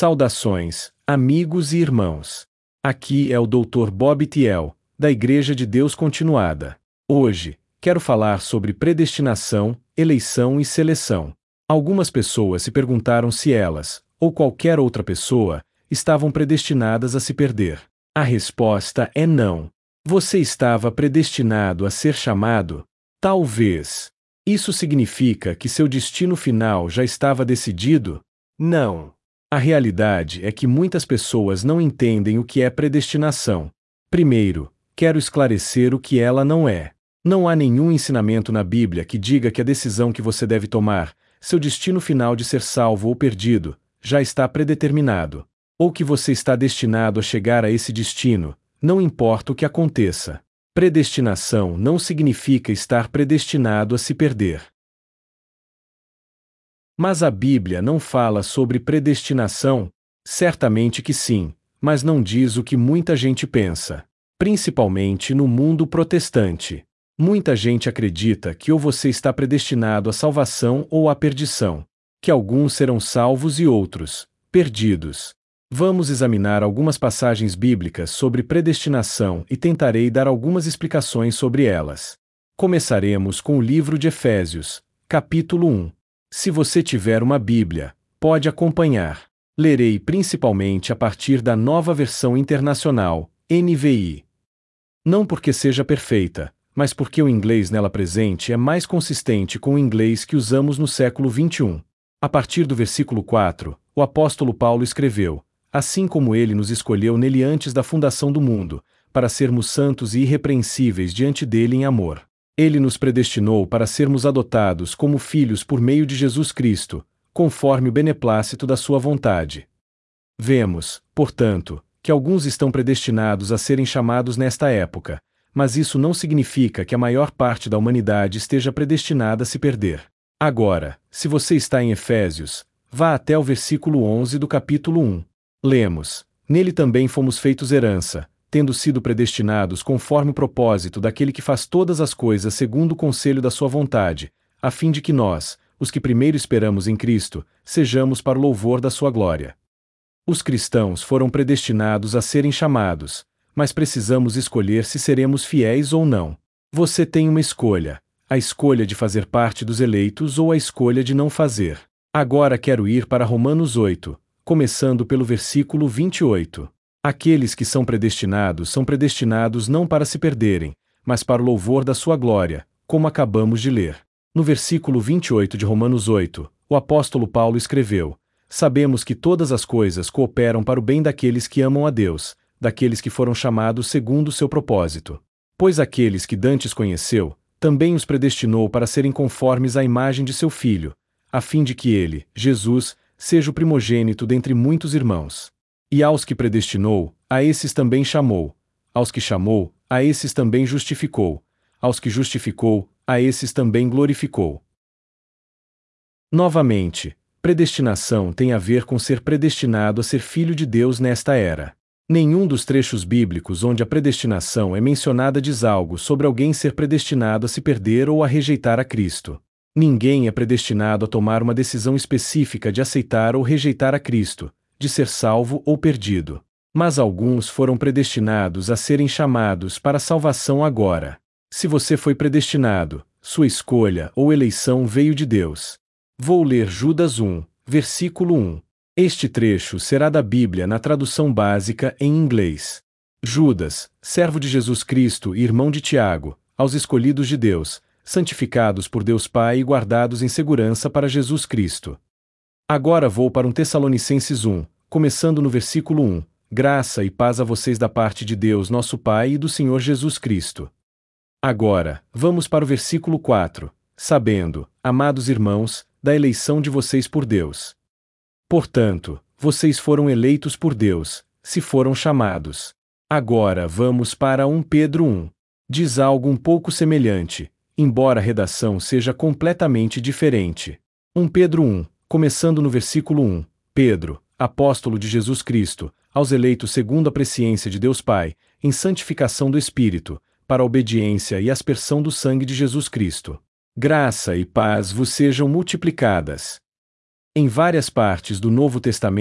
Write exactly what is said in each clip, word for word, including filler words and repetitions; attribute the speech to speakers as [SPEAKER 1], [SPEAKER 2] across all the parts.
[SPEAKER 1] Saudações, amigos e irmãos. Aqui é o doutor Bob Thiel, da Igreja de Deus Continuada. Hoje, quero falar sobre predestinação, eleição e seleção. Algumas pessoas se perguntaram se elas, ou qualquer outra pessoa, estavam predestinadas a se perder. A resposta é não. Você estava predestinado a ser chamado? Talvez. Isso significa que seu destino final já estava decidido? Não. A realidade é que muitas pessoas não entendem o que é predestinação. Primeiro, quero esclarecer o que ela não é. Não há nenhum ensinamento na Bíblia que diga que a decisão que você deve tomar, seu destino final de ser salvo ou perdido, já está predeterminado. Ou que você está destinado a chegar a esse destino, não importa o que aconteça. Predestinação não significa estar predestinado a se perder. Mas a Bíblia não fala sobre predestinação? Certamente que sim, mas não diz o que muita gente pensa. Principalmente no mundo protestante. Muita gente acredita que ou você está predestinado à salvação ou à perdição. Que alguns serão salvos e outros, perdidos. Vamos examinar algumas passagens bíblicas sobre predestinação e tentarei dar algumas explicações sobre elas. Começaremos com o livro de Efésios, capítulo um. Se você tiver uma Bíblia, pode acompanhar. Lerei principalmente a partir da Nova Versão Internacional, N V I. Não porque seja perfeita, mas porque o inglês nela presente é mais consistente com o inglês que usamos no século vinte e um. A partir do versículo quatro, o apóstolo Paulo escreveu: assim como ele nos escolheu nele antes da fundação do mundo, para sermos santos e irrepreensíveis diante dele em amor. Ele nos predestinou para sermos adotados como filhos por meio de Jesus Cristo, conforme o beneplácito da sua vontade. Vemos, portanto, que alguns estão predestinados a serem chamados nesta época, mas isso não significa que a maior parte da humanidade esteja predestinada a se perder. Agora, se você está em Efésios, vá até o versículo onze do capítulo um. Lemos: nele também fomos feitos herança, tendo sido predestinados conforme o propósito daquele que faz todas as coisas segundo o conselho da sua vontade, a fim de que nós, os que primeiro esperamos em Cristo, sejamos para o louvor da sua glória. Os cristãos foram predestinados a serem chamados, mas precisamos escolher se seremos fiéis ou não. Você tem uma escolha: a escolha de fazer parte dos eleitos ou a escolha de não fazer. Agora quero ir para Romanos oito, começando pelo versículo vinte e oito. Aqueles que são predestinados são predestinados não para se perderem, mas para o louvor da sua glória, como acabamos de ler. No versículo vinte e oito de Romanos oito, o apóstolo Paulo escreveu: sabemos que todas as coisas cooperam para o bem daqueles que amam a Deus, daqueles que foram chamados segundo o seu propósito. Pois aqueles que dantes conheceu, também os predestinou para serem conformes à imagem de seu Filho, a fim de que ele, Jesus, seja o primogênito dentre muitos irmãos. E aos que predestinou, a esses também chamou. Aos que chamou, a esses também justificou. Aos que justificou, a esses também glorificou. Novamente, predestinação tem a ver com ser predestinado a ser filho de Deus nesta era. Nenhum dos trechos bíblicos onde a predestinação é mencionada diz algo sobre alguém ser predestinado a se perder ou a rejeitar a Cristo. Ninguém é predestinado a tomar uma decisão específica de aceitar ou rejeitar a Cristo, de ser salvo ou perdido. Mas alguns foram predestinados a serem chamados para a salvação agora. Se você foi predestinado, sua escolha ou eleição veio de Deus. Vou ler Judas um, versículo um. Este trecho será da Bíblia na tradução básica em inglês. Judas, servo de Jesus Cristo e irmão de Tiago, aos escolhidos de Deus, santificados por Deus Pai e guardados em segurança para Jesus Cristo. Agora vou para um Tessalonicenses um, começando no versículo um. Graça e paz a vocês da parte de Deus nosso Pai e do Senhor Jesus Cristo. Agora, vamos para o versículo quatro. Sabendo, amados irmãos, da eleição de vocês por Deus. Portanto, vocês foram eleitos por Deus, se foram chamados. Agora vamos para um Pedro um. Diz algo um pouco semelhante, embora a redação seja completamente diferente. um Pedro um, começando no versículo um. Pedro, apóstolo de Jesus Cristo, aos eleitos segundo a presciência de Deus Pai, em santificação do Espírito, para a obediência e aspersão do sangue de Jesus Cristo. Graça e paz vos sejam multiplicadas. Em várias partes do Novo Testamento,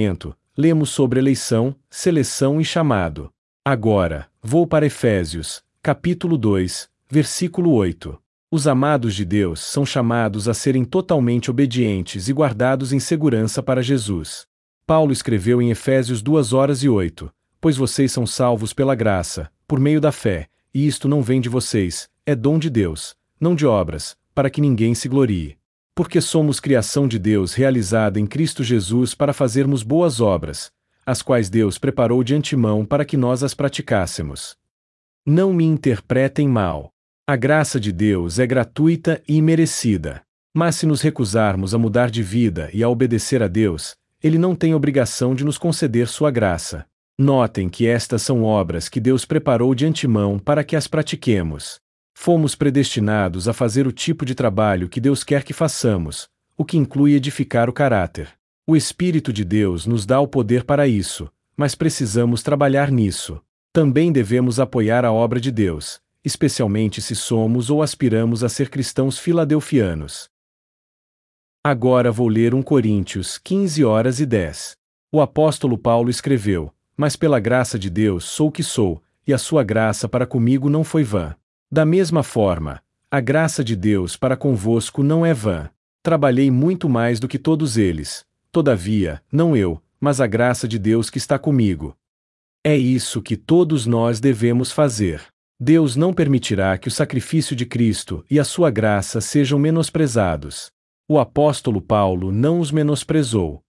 [SPEAKER 1] lemos sobre eleição, seleção e chamado. Agora, vou para Efésios, capítulo dois, versículo oito. Os amados de Deus são chamados a serem totalmente obedientes e guardados em segurança para Jesus. Paulo escreveu em Efésios duas horas e oito, pois vocês são salvos pela graça, por meio da fé, e isto não vem de vocês, é dom de Deus, não de obras, para que ninguém se glorie. Porque somos criação de Deus realizada em Cristo Jesus para fazermos boas obras, as quais Deus preparou de antemão para que nós as praticássemos. Não me interpretem mal. A graça de Deus é gratuita e imerecida. Mas se nos recusarmos a mudar de vida e a obedecer a Deus, Ele não tem obrigação de nos conceder sua graça. Notem que estas são obras que Deus preparou de antemão para que as pratiquemos. Fomos predestinados a fazer o tipo de trabalho que Deus quer que façamos, o que inclui edificar o caráter. O Espírito de Deus nos dá o poder para isso, mas precisamos trabalhar nisso. Também devemos apoiar a obra de Deus, especialmente se somos ou aspiramos a ser cristãos filadelfianos. Agora vou ler um Coríntios quinze horas e dez. O apóstolo Paulo escreveu: Mas pela graça de Deus sou o que sou, e a sua graça para comigo não foi vã. Da mesma forma, a graça de Deus para convosco não é vã. Trabalhei muito mais do que todos eles, todavia, não eu, mas a graça de Deus que está comigo. É isso que todos nós devemos fazer. Deus não permitirá que o sacrifício de Cristo e a sua graça sejam menosprezados. O apóstolo Paulo não os menosprezou.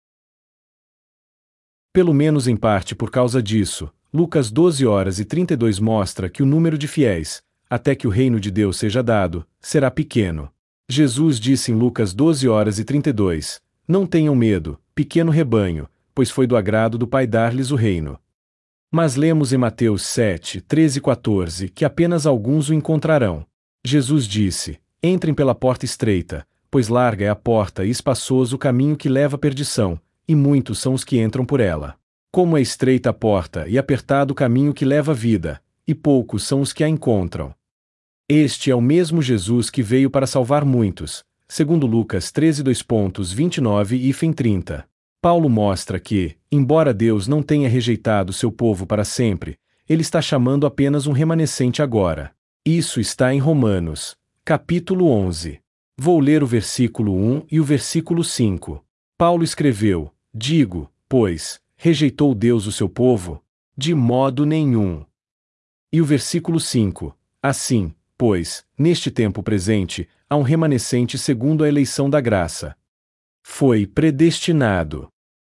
[SPEAKER 1] Pelo menos em parte por causa disso, Lucas doze horas e trinta e dois mostra que o número de fiéis, até que o reino de Deus seja dado, será pequeno. Jesus disse em Lucas doze horas e trinta e dois, Não tenham medo, pequeno rebanho, pois foi do agrado do Pai dar-lhes o reino. Mas lemos em Mateus sete, treze e quatorze que apenas alguns o encontrarão. Jesus disse, Entrem pela porta estreita, pois larga é a porta e espaçoso o caminho que leva à perdição, e muitos são os que entram por ela. Como é estreita a porta e apertado o caminho que leva à vida, e poucos são os que a encontram. Este é o mesmo Jesus que veio para salvar muitos, segundo Lucas treze, vinte e nove e trinta. Paulo mostra que, embora Deus não tenha rejeitado seu povo para sempre, ele está chamando apenas um remanescente agora. Isso está em Romanos, capítulo onze. Vou ler o versículo um e o versículo cinco. Paulo escreveu, Digo, pois, rejeitou Deus o seu povo? De modo nenhum. E o versículo cinco. Assim, pois, neste tempo presente, há um remanescente segundo a eleição da graça. Foi predestinado.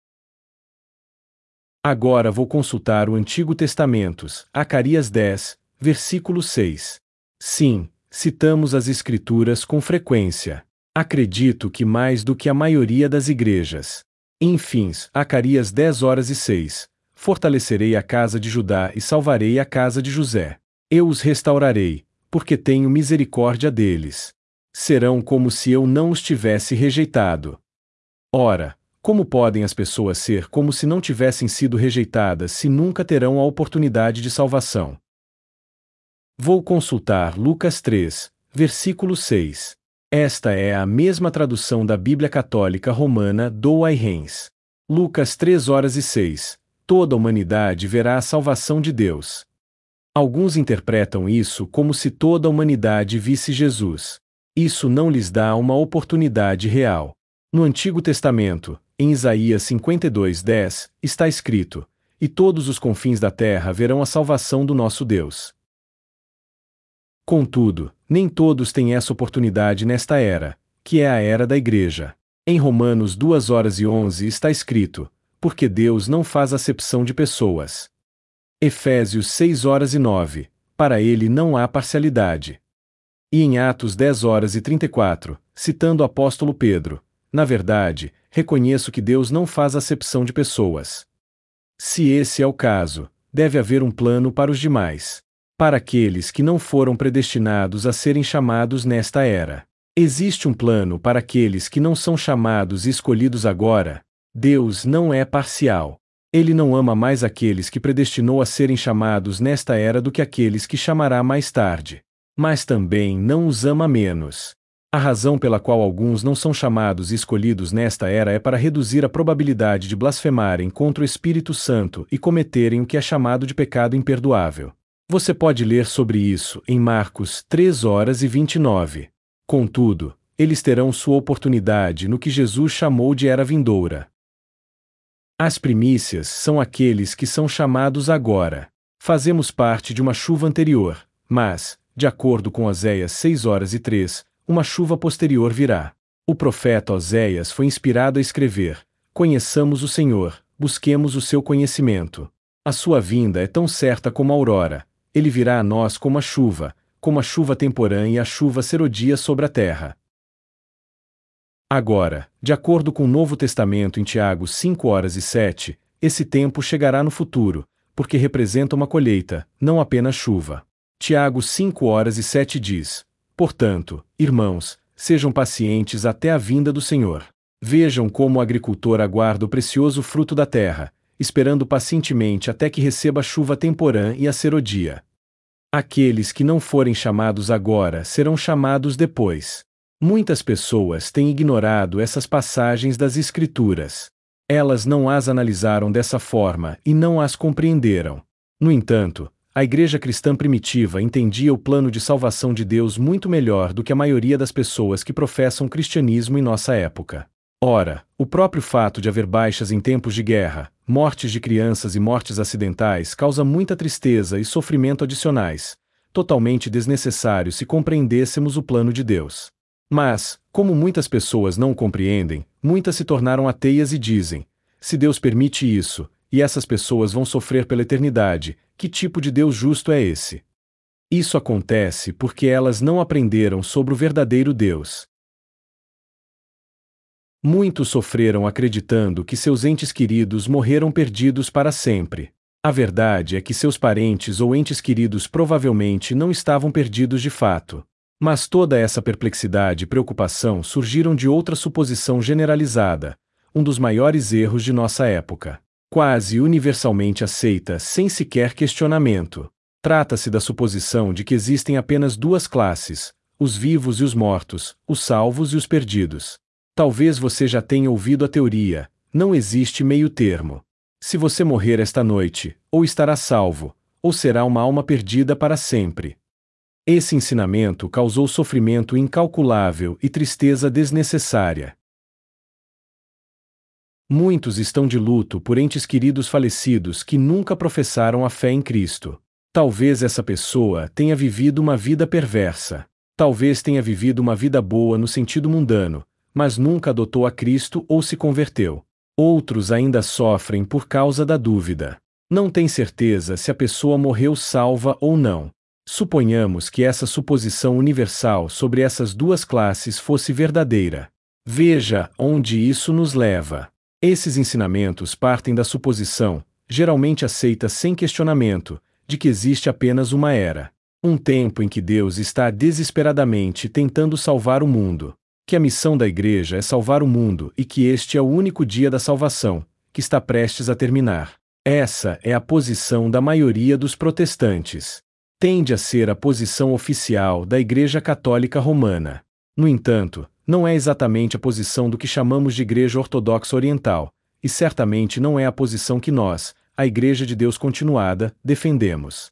[SPEAKER 1] Agora vou consultar o Antigo Testamento, Zacarias dez, versículo seis. Sim, citamos as Escrituras com frequência. Acredito que mais do que a maioria das igrejas. Enfim, Zacarias dez horas e seis. Fortalecerei a casa de Judá e salvarei a casa de José. Eu os restaurarei, porque tenho misericórdia deles. Serão como se eu não os tivesse rejeitado. Ora, como podem as pessoas ser como se não tivessem sido rejeitadas se nunca terão a oportunidade de salvação? Vou consultar Lucas três, versículo seis. Esta é a mesma tradução da Bíblia Católica Romana Douay Rheims. Lucas três horas e seis. Toda a humanidade verá a salvação de Deus. Alguns interpretam isso como se toda a humanidade visse Jesus. Isso não lhes dá uma oportunidade real. No Antigo Testamento, em Isaías cinquenta e dois, dez, está escrito: E todos os confins da terra verão a salvação do nosso Deus. Contudo, nem todos têm essa oportunidade nesta era, que é a era da Igreja. Em Romanos duas horas e onze está escrito: Porque Deus não faz acepção de pessoas. Efésios seis horas e nove, para ele não há parcialidade. E em Atos dez horas e trinta e quatro, citando o apóstolo Pedro, na verdade, reconheço que Deus não faz acepção de pessoas. Se esse é o caso, deve haver um plano para os demais. Para aqueles que não foram predestinados a serem chamados nesta era. Existe um plano para aqueles que não são chamados e escolhidos agora. Deus não é parcial. Ele não ama mais aqueles que predestinou a serem chamados nesta era do que aqueles que chamará mais tarde. Mas também não os ama menos. A razão pela qual alguns não são chamados e escolhidos nesta era é para reduzir a probabilidade de blasfemarem contra o Espírito Santo e cometerem o que é chamado de pecado imperdoável. Você pode ler sobre isso em Marcos três horas e vinte e nove. Contudo, eles terão sua oportunidade no que Jesus chamou de era vindoura. As primícias são aqueles que são chamados agora. Fazemos parte de uma chuva anterior, mas, de acordo com Oséias seis horas e três, uma chuva posterior virá. O profeta Oséias foi inspirado a escrever: Conheçamos o Senhor, busquemos o seu conhecimento. A sua vinda é tão certa como a aurora, ele virá a nós como a chuva, como a chuva temporã e a chuva serodia sobre a terra. Agora, de acordo com o Novo Testamento em Tiago cinco horas e sete, esse tempo chegará no futuro, porque representa uma colheita, não apenas chuva. Tiago cinco horas e sete diz: Portanto, irmãos, sejam pacientes até a vinda do Senhor. Vejam como o agricultor aguarda o precioso fruto da terra, esperando pacientemente até que receba a chuva temporã e a serodia. Aqueles que não forem chamados agora serão chamados depois. Muitas pessoas têm ignorado essas passagens das Escrituras. Elas não as analisaram dessa forma e não as compreenderam. No entanto, a igreja cristã primitiva entendia o plano de salvação de Deus muito melhor do que a maioria das pessoas que professam cristianismo em nossa época. Ora, o próprio fato de haver baixas em tempos de guerra, mortes de crianças e mortes acidentais causa muita tristeza e sofrimento adicionais, totalmente desnecessários se compreendêssemos o plano de Deus. Mas, como muitas pessoas não o compreendem, muitas se tornaram ateias e dizem: se Deus permite isso, e essas pessoas vão sofrer pela eternidade, que tipo de Deus justo é esse? Isso acontece porque elas não aprenderam sobre o verdadeiro Deus. Muitos sofreram acreditando que seus entes queridos morreram perdidos para sempre. A verdade é que seus parentes ou entes queridos provavelmente não estavam perdidos de fato. Mas toda essa perplexidade e preocupação surgiram de outra suposição generalizada, um dos maiores erros de nossa época, quase universalmente aceita sem sequer questionamento. Trata-se da suposição de que existem apenas duas classes, os vivos e os mortos, os salvos e os perdidos. Talvez você já tenha ouvido a teoria: não existe meio termo. Se você morrer esta noite, ou estará salvo, ou será uma alma perdida para sempre. Esse ensinamento causou sofrimento incalculável e tristeza desnecessária. Muitos estão de luto por entes queridos falecidos que nunca professaram a fé em Cristo. Talvez essa pessoa tenha vivido uma vida perversa. Talvez tenha vivido uma vida boa no sentido mundano, mas nunca adotou a Cristo ou se converteu. Outros ainda sofrem por causa da dúvida. Não tem certeza se a pessoa morreu salva ou não. Suponhamos que essa suposição universal sobre essas duas classes fosse verdadeira. Veja onde isso nos leva. Esses ensinamentos partem da suposição, geralmente aceita sem questionamento, de que existe apenas uma era. Um tempo em que Deus está desesperadamente tentando salvar o mundo. Que a missão da igreja é salvar o mundo e que este é o único dia da salvação, que está prestes a terminar. Essa é a posição da maioria dos protestantes. Tende a ser a posição oficial da Igreja Católica Romana. No entanto, não é exatamente a posição do que chamamos de Igreja Ortodoxa Oriental, e certamente não é a posição que nós, a Igreja de Deus Continuada, defendemos.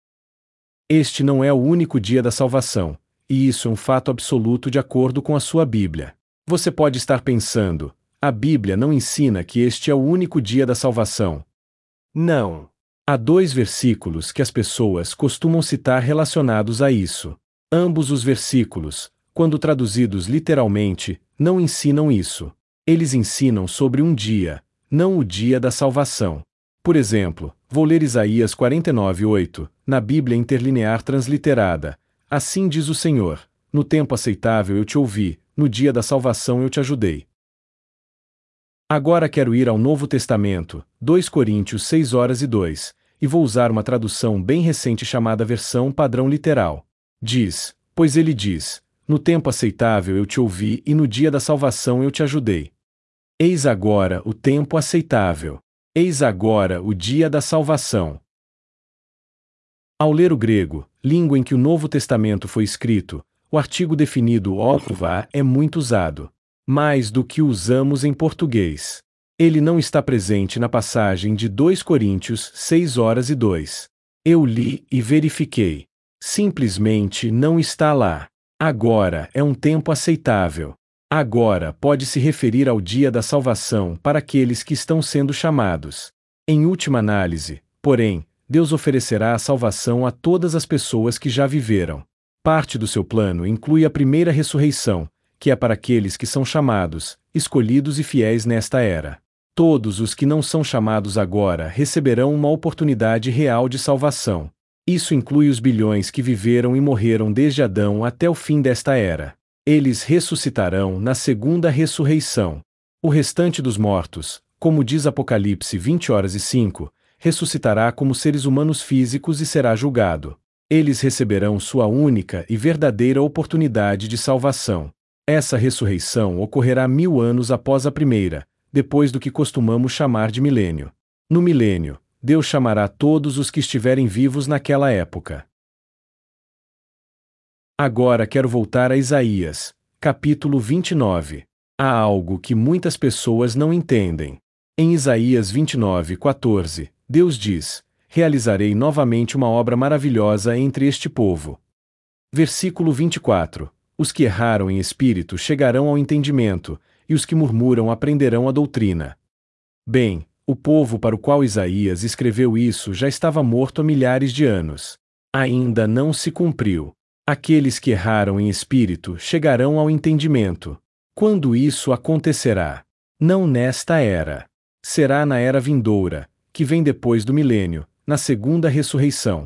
[SPEAKER 1] Este não é o único dia da salvação, e isso é um fato absoluto de acordo com a sua Bíblia. Você pode estar pensando: a Bíblia não ensina que este é o único dia da salvação. Não. Há dois versículos que as pessoas costumam citar relacionados a isso. Ambos os versículos, quando traduzidos literalmente, não ensinam isso. Eles ensinam sobre um dia, não o dia da salvação. Por exemplo, vou ler Isaías quarenta e nove, oito, na Bíblia Interlinear Transliterada. Assim diz o Senhor: no tempo aceitável eu te ouvi, no dia da salvação eu te ajudei. Agora quero ir ao Novo Testamento, dois Coríntios seis horas e dois, e vou usar uma tradução bem recente chamada versão padrão literal. Diz: pois ele diz, no tempo aceitável eu te ouvi e no dia da salvação eu te ajudei. Eis agora o tempo aceitável. Eis agora o dia da salvação. Ao ler o grego, língua em que o Novo Testamento foi escrito, o artigo definido ova é muito usado. Mais do que usamos em português. Ele não está presente na passagem de dois Coríntios seis horas e dois. Eu li e verifiquei. Simplesmente não está lá. Agora é um tempo aceitável. Agora pode se referir ao dia da salvação para aqueles que estão sendo chamados. Em última análise, porém, Deus oferecerá a salvação a todas as pessoas que já viveram. Parte do seu plano inclui a primeira ressurreição, que é para aqueles que são chamados, escolhidos e fiéis nesta era. Todos os que não são chamados agora receberão uma oportunidade real de salvação. Isso inclui os bilhões que viveram e morreram desde Adão até o fim desta era. Eles ressuscitarão na segunda ressurreição. O restante dos mortos, como diz Apocalipse vinte horas e cinco, ressuscitará como seres humanos físicos e será julgado. Eles receberão sua única e verdadeira oportunidade de salvação. Essa ressurreição ocorrerá mil anos após a primeira, depois do que costumamos chamar de milênio. No milênio, Deus chamará todos os que estiverem vivos naquela época. Agora quero voltar a Isaías, capítulo vinte e nove. Há algo que muitas pessoas não entendem. Em Isaías vinte e nove, quatorze, Deus diz: realizarei novamente uma obra maravilhosa entre este povo. Versículo vinte e quatro. Os que erraram em espírito chegarão ao entendimento, e os que murmuram aprenderão a doutrina. Bem, o povo para o qual Isaías escreveu isso já estava morto há milhares de anos. Ainda não se cumpriu. Aqueles que erraram em espírito chegarão ao entendimento. Quando isso acontecerá? Não nesta era. Será na era vindoura, que vem depois do milênio, na segunda ressurreição.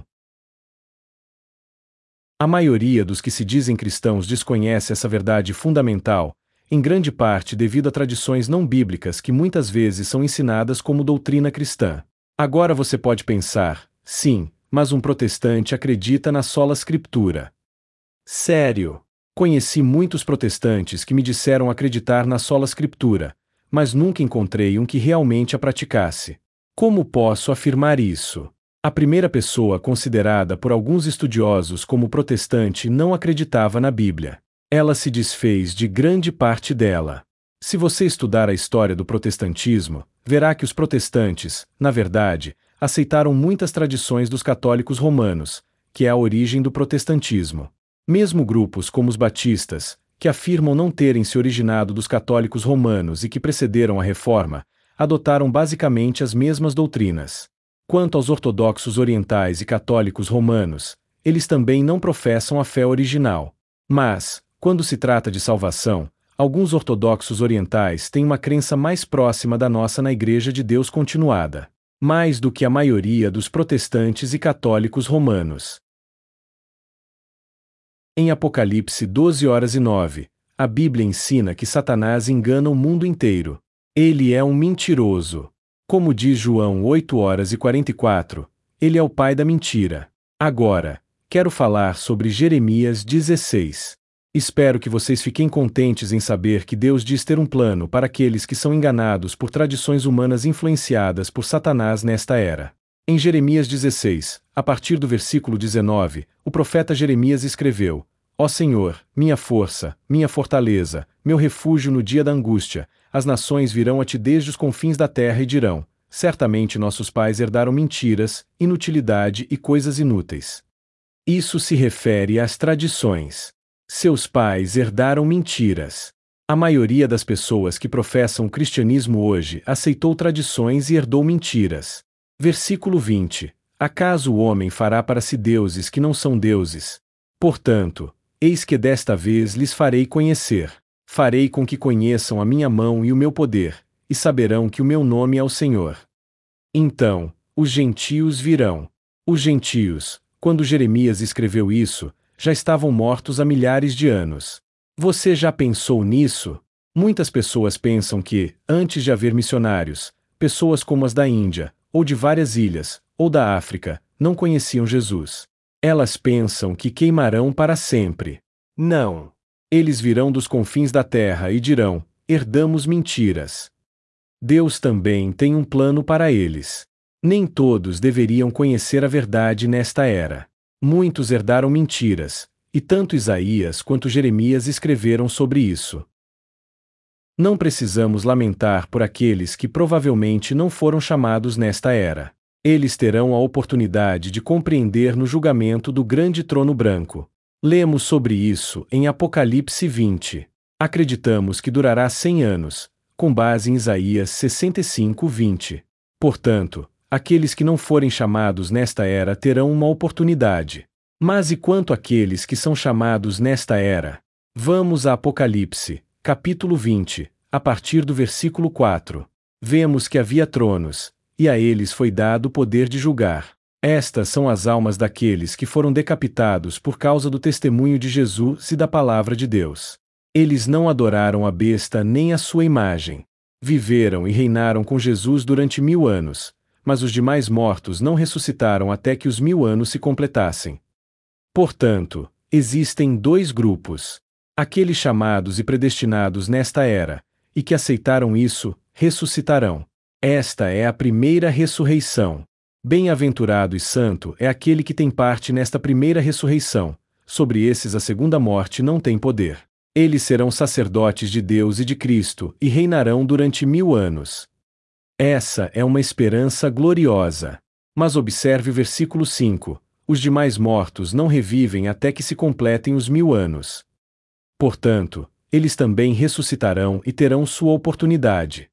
[SPEAKER 1] A maioria dos que se dizem cristãos desconhece essa verdade fundamental, em grande parte devido a tradições não bíblicas que muitas vezes são ensinadas como doutrina cristã. Agora você pode pensar, sim, mas um protestante acredita na sola scriptura. Sério. Conheci muitos protestantes que me disseram acreditar na sola scriptura, mas nunca encontrei um que realmente a praticasse. Como posso afirmar isso? A primeira pessoa considerada por alguns estudiosos como protestante não acreditava na Bíblia. Ela se desfez de grande parte dela. Se você estudar a história do protestantismo, verá que os protestantes, na verdade, aceitaram muitas tradições dos católicos romanos, que é a origem do protestantismo. Mesmo grupos como os batistas, que afirmam não terem se originado dos católicos romanos e que precederam a Reforma, adotaram basicamente as mesmas doutrinas. Quanto aos ortodoxos orientais e católicos romanos, eles também não professam a fé original. Mas, quando se trata de salvação, alguns ortodoxos orientais têm uma crença mais próxima da nossa na Igreja de Deus continuada, mais do que a maioria dos protestantes e católicos romanos. Em Apocalipse doze horas e nove, a Bíblia ensina que Satanás engana o mundo inteiro. Ele é um mentiroso. Como diz João oito horas e quarenta e quatro, ele é o pai da mentira. Agora, quero falar sobre Jeremias dezesseis. Espero que vocês fiquem contentes em saber que Deus diz ter um plano para aqueles que são enganados por tradições humanas influenciadas por Satanás nesta era. Em Jeremias dezesseis, a partir do versículo dezenove, o profeta Jeremias escreveu: Ó Senhor, minha força, minha fortaleza, meu refúgio no dia da angústia, as nações virão a ti desde os confins da terra e dirão: certamente nossos pais herdaram mentiras, inutilidade e coisas inúteis. Isso se refere às tradições. Seus pais herdaram mentiras. A maioria das pessoas que professam o cristianismo hoje aceitou tradições e herdou mentiras. Versículo vinte. Acaso o homem fará para si deuses que não são deuses? Portanto, eis que desta vez lhes farei conhecer. Farei com que conheçam a minha mão e o meu poder, e saberão que o meu nome é o Senhor. Então, os gentios virão. Os gentios, quando Jeremias escreveu isso, já estavam mortos há milhares de anos. Você já pensou nisso? Muitas pessoas pensam que, antes de haver missionários, pessoas como as da Índia, ou de várias ilhas, ou da África, não conheciam Jesus. Elas pensam que queimarão para sempre. Não. Eles virão dos confins da terra e dirão: herdamos mentiras. Deus também tem um plano para eles. Nem todos deveriam conhecer a verdade nesta era. Muitos herdaram mentiras, e tanto Isaías quanto Jeremias escreveram sobre isso. Não precisamos lamentar por aqueles que provavelmente não foram chamados nesta era. Eles terão a oportunidade de compreender no julgamento do grande trono branco. Lemos sobre isso em Apocalipse vinte. Acreditamos que durará cem anos, com base em Isaías sessenta e cinco, vinte. Portanto, aqueles que não forem chamados nesta era terão uma oportunidade. Mas e quanto àqueles que são chamados nesta era? Vamos a Apocalipse, capítulo vinte, a partir do versículo quatro. Vemos que havia tronos, e a eles foi dado o poder de julgar. Estas são as almas daqueles que foram decapitados por causa do testemunho de Jesus e da palavra de Deus. Eles não adoraram a besta nem a sua imagem. Viveram e reinaram com Jesus durante mil anos, mas os demais mortos não ressuscitaram até que os mil anos se completassem. Portanto, existem dois grupos. Aqueles chamados e predestinados nesta era, e que aceitaram isso, ressuscitarão. Esta é a primeira ressurreição. Bem-aventurado e santo é aquele que tem parte nesta primeira ressurreição. Sobre esses a segunda morte não tem poder. Eles serão sacerdotes de Deus e de Cristo, e reinarão durante mil anos. Essa é uma esperança gloriosa. Mas observe o versículo cinco. Os demais mortos não revivem até que se completem os mil anos. Portanto, eles também ressuscitarão e terão sua oportunidade.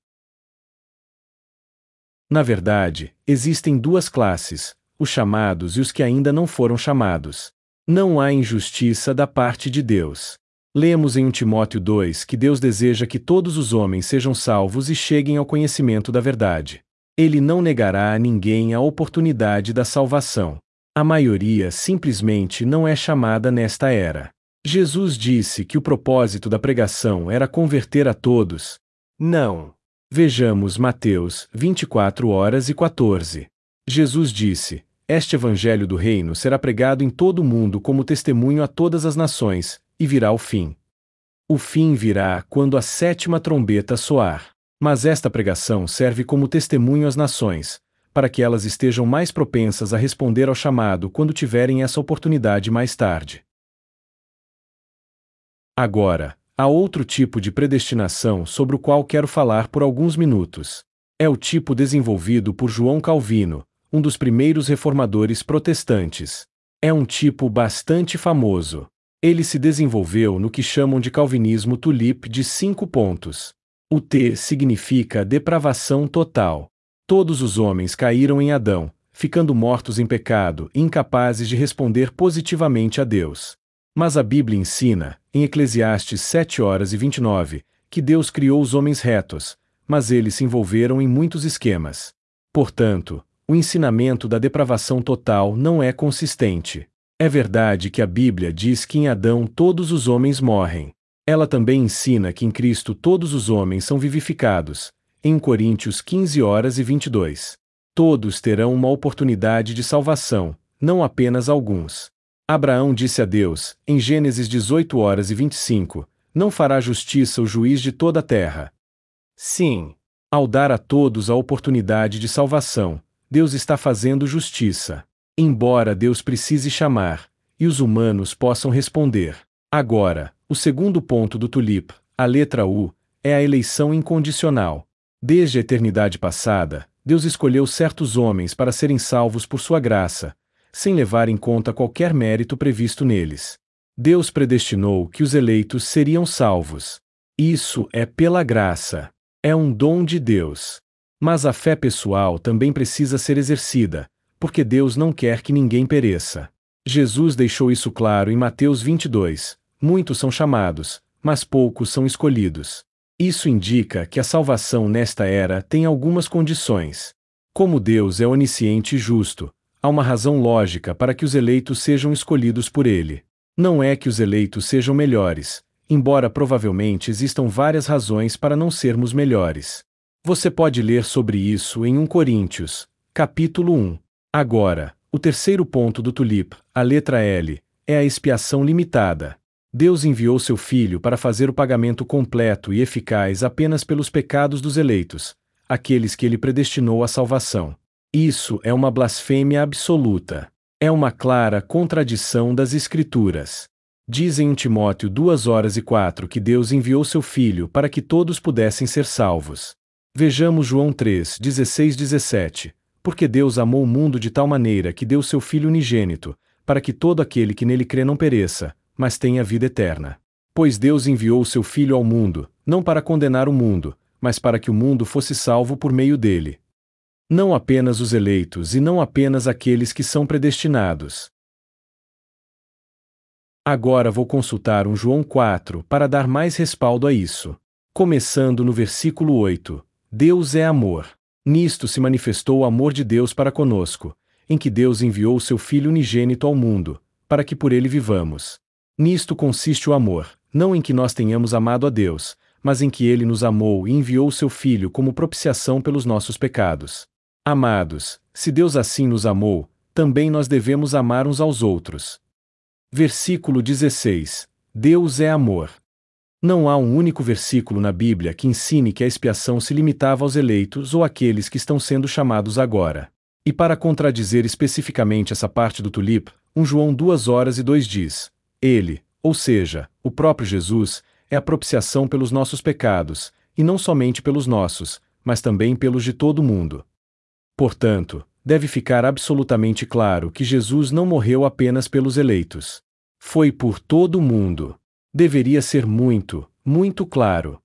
[SPEAKER 1] Na verdade, existem duas classes, os chamados e os que ainda não foram chamados. Não há injustiça da parte de Deus. Lemos em Primeira Timóteo dois que Deus deseja que todos os homens sejam salvos e cheguem ao conhecimento da verdade. Ele não negará a ninguém a oportunidade da salvação. A maioria simplesmente não é chamada nesta era. Jesus disse que o propósito da pregação era converter a todos. Não. Vejamos Mateus vinte e quatro horas e quatorze. Jesus disse: Este evangelho do reino será pregado em todo o mundo como testemunho a todas as nações, e virá o fim. O fim virá quando a sétima trombeta soar. Mas esta pregação serve como testemunho às nações, para que elas estejam mais propensas a responder ao chamado quando tiverem essa oportunidade mais tarde. Agora, há outro tipo de predestinação sobre o qual quero falar por alguns minutos. É o tipo desenvolvido por João Calvino, um dos primeiros reformadores protestantes. É um tipo bastante famoso. Ele se desenvolveu no que chamam de calvinismo tulip de cinco pontos. O T significa depravação total. Todos os homens caíram em Adão, ficando mortos em pecado e incapazes de responder positivamente a Deus. Mas a Bíblia ensina, em Eclesiastes sete horas e vinte e nove, que Deus criou os homens retos, mas eles se envolveram em muitos esquemas. Portanto, o ensinamento da depravação total não é consistente. É verdade que a Bíblia diz que em Adão todos os homens morrem. Ela também ensina que em Cristo todos os homens são vivificados, em Coríntios quinze horas e vinte e dois. Todos terão uma oportunidade de salvação, não apenas alguns. Abraão disse a Deus, em Gênesis dezoito horas e vinte e cinco, não fará justiça o juiz de toda a terra. Sim. Ao dar a todos a oportunidade de salvação, Deus está fazendo justiça. Embora Deus precise chamar, e os humanos possam responder. Agora, o segundo ponto do tulip, a letra U, é a eleição incondicional. Desde a eternidade passada, Deus escolheu certos homens para serem salvos por sua graça, sem levar em conta qualquer mérito previsto neles. Deus predestinou que os eleitos seriam salvos. Isso é pela graça. É um dom de Deus. Mas a fé pessoal também precisa ser exercida, porque Deus não quer que ninguém pereça. Jesus deixou isso claro em Mateus vinte e dois. Muitos são chamados, mas poucos são escolhidos. Isso indica que a salvação nesta era tem algumas condições. Como Deus é onisciente e justo, há uma razão lógica para que os eleitos sejam escolhidos por Ele. Não é que os eleitos sejam melhores, embora provavelmente existam várias razões para não sermos melhores. Você pode ler sobre isso em Primeira Coríntios, capítulo um. Agora, o terceiro ponto do tulip, a letra L, é a expiação limitada. Deus enviou seu Filho para fazer o pagamento completo e eficaz apenas pelos pecados dos eleitos, aqueles que Ele predestinou à salvação. Isso é uma blasfêmia absoluta. É uma clara contradição das Escrituras. Diz em Timóteo duas horas e quatro que Deus enviou seu Filho para que todos pudessem ser salvos. Vejamos João três, dezesseis a dezessete. Porque Deus amou o mundo de tal maneira que deu seu Filho unigênito, para que todo aquele que nele crê não pereça, mas tenha vida eterna. Pois Deus enviou o seu Filho ao mundo, não para condenar o mundo, mas para que o mundo fosse salvo por meio dele. Não apenas os eleitos e não apenas aqueles que são predestinados. Agora vou consultar um João quatro para dar mais respaldo a isso. Começando no versículo oito. Deus é amor. Nisto se manifestou o amor de Deus para conosco, em que Deus enviou o seu Filho unigênito ao mundo, para que por ele vivamos. Nisto consiste o amor, não em que nós tenhamos amado a Deus, mas em que ele nos amou e enviou o seu Filho como propiciação pelos nossos pecados. Amados, se Deus assim nos amou, também nós devemos amar uns aos outros. Versículo dezesseis. Deus é amor. Não há um único versículo na Bíblia que ensine que a expiação se limitava aos eleitos ou àqueles que estão sendo chamados agora. E para contradizer especificamente essa parte do tulip, um João duas horas e dois diz: Ele, ou seja, o próprio Jesus, é a propiciação pelos nossos pecados, e não somente pelos nossos, mas também pelos de todo o mundo. Portanto, deve ficar absolutamente claro que Jesus não morreu apenas pelos eleitos. Foi por todo o mundo. Deveria ser muito, muito claro.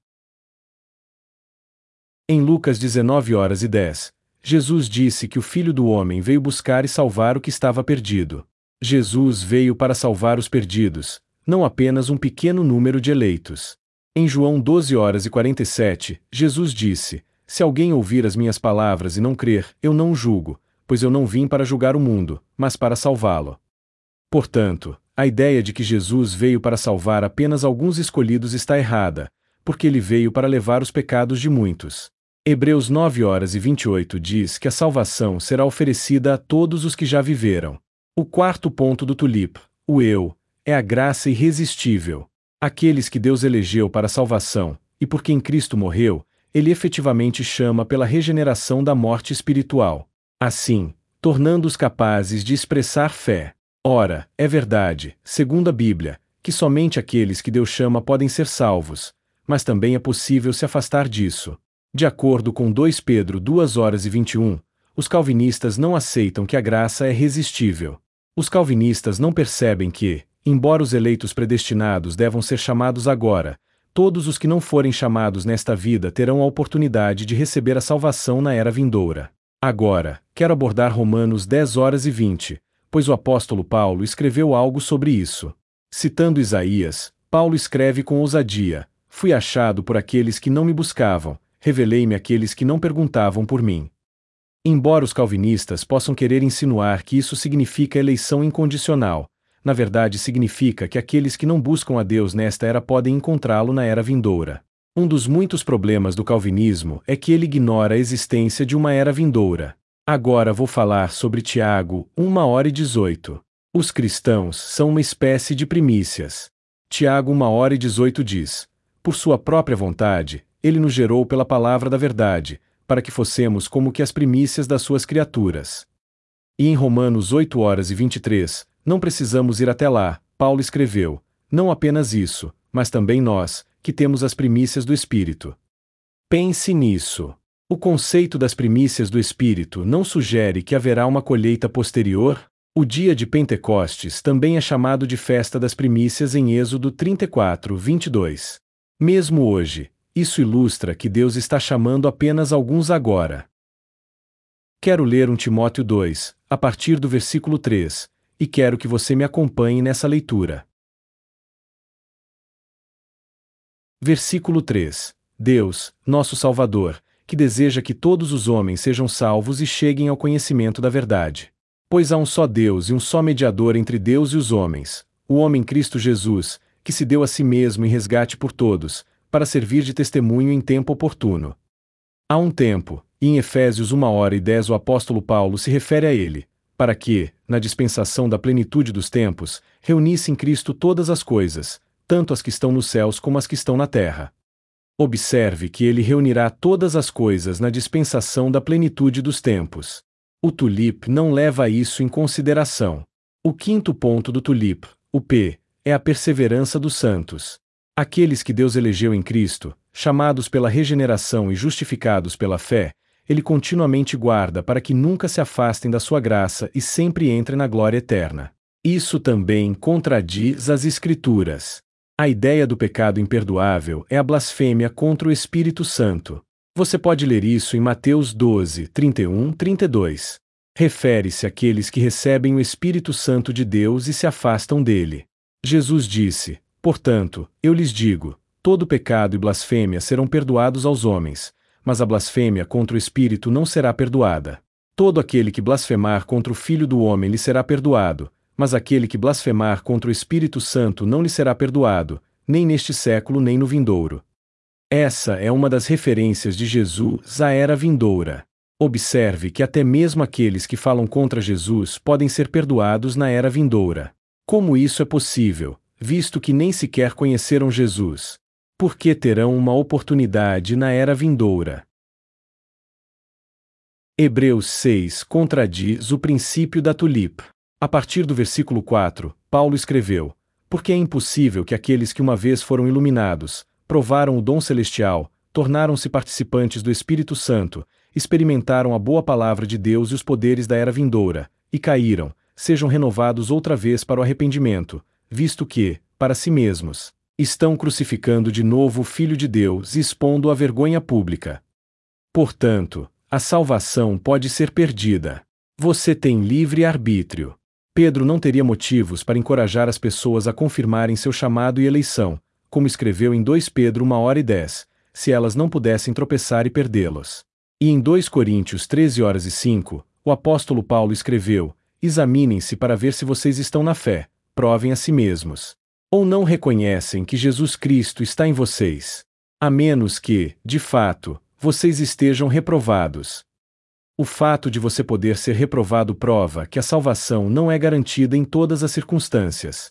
[SPEAKER 1] Em Lucas dezenove horas e dez, Jesus disse que o Filho do Homem veio buscar e salvar o que estava perdido. Jesus veio para salvar os perdidos, não apenas um pequeno número de eleitos. Em João doze horas e quarenta e sete, Jesus disse: Se alguém ouvir as minhas palavras e não crer, eu não o julgo, pois eu não vim para julgar o mundo, mas para salvá-lo. Portanto, a ideia de que Jesus veio para salvar apenas alguns escolhidos está errada, porque ele veio para levar os pecados de muitos. Hebreus nove horas e vinte e oito diz que a salvação será oferecida a todos os que já viveram. O quarto ponto do tulip, o eu, é a graça irresistível. Aqueles que Deus elegeu para a salvação, e por quem Cristo morreu, ele efetivamente chama pela regeneração da morte espiritual. Assim, tornando-os capazes de expressar fé. Ora, é verdade, segundo a Bíblia, que somente aqueles que Deus chama podem ser salvos, mas também é possível se afastar disso. De acordo com dois Pedro duas horas e vinte e um, os calvinistas não aceitam que a graça é irresistível. Os calvinistas não percebem que, embora os eleitos predestinados devam ser chamados agora, todos os que não forem chamados nesta vida terão a oportunidade de receber a salvação na era vindoura. Agora, quero abordar Romanos dez horas e vinte, pois o apóstolo Paulo escreveu algo sobre isso. Citando Isaías, Paulo escreve com ousadia: Fui achado por aqueles que não me buscavam, revelei-me àqueles que não perguntavam por mim. Embora os calvinistas possam querer insinuar que isso significa eleição incondicional, na verdade significa que aqueles que não buscam a Deus nesta era podem encontrá-lo na era vindoura. Um dos muitos problemas do calvinismo é que ele ignora a existência de uma era vindoura. Agora vou falar sobre Tiago, uma hora e dezoito. Os cristãos são uma espécie de primícias. Tiago uma hora e dezoito diz: Por sua própria vontade, ele nos gerou pela palavra da verdade, para que fossemos como que as primícias das suas criaturas. E em Romanos oito horas e vinte e três, não precisamos ir até lá, Paulo escreveu: Não apenas isso, mas também nós, que temos as primícias do Espírito. Pense nisso. O conceito das primícias do Espírito não sugere que haverá uma colheita posterior? O dia de Pentecostes também é chamado de festa das primícias em Êxodo trinta e quatro, vinte e dois. Mesmo hoje, isso ilustra que Deus está chamando apenas alguns agora. Quero ler um Timóteo dois, a partir do versículo três, e quero que você me acompanhe nessa leitura. Versículo três. Deus, nosso Salvador, que deseja que todos os homens sejam salvos e cheguem ao conhecimento da verdade. Pois há um só Deus e um só mediador entre Deus e os homens, o homem Cristo Jesus, que se deu a si mesmo em resgate por todos, para servir de testemunho em tempo oportuno. Há um tempo, e em Efésios uma hora e dez o apóstolo Paulo se refere a ele, para que, na dispensação da plenitude dos tempos, reunisse em Cristo todas as coisas, tanto as que estão nos céus como as que estão na terra. Observe que ele reunirá todas as coisas na dispensação da plenitude dos tempos. O tulip não leva isso em consideração. O quinto ponto do tulip, o P, é a perseverança dos santos. Aqueles que Deus elegeu em Cristo, chamados pela regeneração e justificados pela fé, Ele continuamente guarda para que nunca se afastem da sua graça e sempre entrem na glória eterna. Isso também contradiz as Escrituras. A ideia do pecado imperdoável é a blasfêmia contra o Espírito Santo. Você pode ler isso em Mateus doze, trinta e um a trinta e dois. Refere-se àqueles que recebem o Espírito Santo de Deus e se afastam dele. Jesus disse: portanto, eu lhes digo, todo pecado e blasfêmia serão perdoados aos homens, mas a blasfêmia contra o Espírito não será perdoada. Todo aquele que blasfemar contra o Filho do Homem lhe será perdoado, mas aquele que blasfemar contra o Espírito Santo não lhe será perdoado, nem neste século nem no vindouro. Essa é uma das referências de Jesus à era vindoura. Observe que até mesmo aqueles que falam contra Jesus podem ser perdoados na era vindoura. Como isso é possível, visto que nem sequer conheceram Jesus? Porque terão uma oportunidade na era vindoura. Hebreus seis contradiz o princípio da tulipa. A partir do versículo quatro, Paulo escreveu: porque é impossível que aqueles que uma vez foram iluminados, provaram o dom celestial, tornaram-se participantes do Espírito Santo, experimentaram a boa palavra de Deus e os poderes da era vindoura, e caíram, sejam renovados outra vez para o arrependimento, visto que, para si mesmos, estão crucificando de novo o Filho de Deus e expondo-o à vergonha pública. Portanto, a salvação pode ser perdida. Você tem livre arbítrio. Pedro não teria motivos para encorajar as pessoas a confirmarem seu chamado e eleição, como escreveu em dois Pedro uma hora e dez, se elas não pudessem tropeçar e perdê-los. E em dois Coríntios treze horas e cinco, o apóstolo Paulo escreveu: examinem-se para ver se vocês estão na fé, provem a si mesmos. Ou não reconhecem que Jesus Cristo está em vocês, a menos que, de fato, vocês estejam reprovados. O fato de você poder ser reprovado prova que a salvação não é garantida em todas as circunstâncias.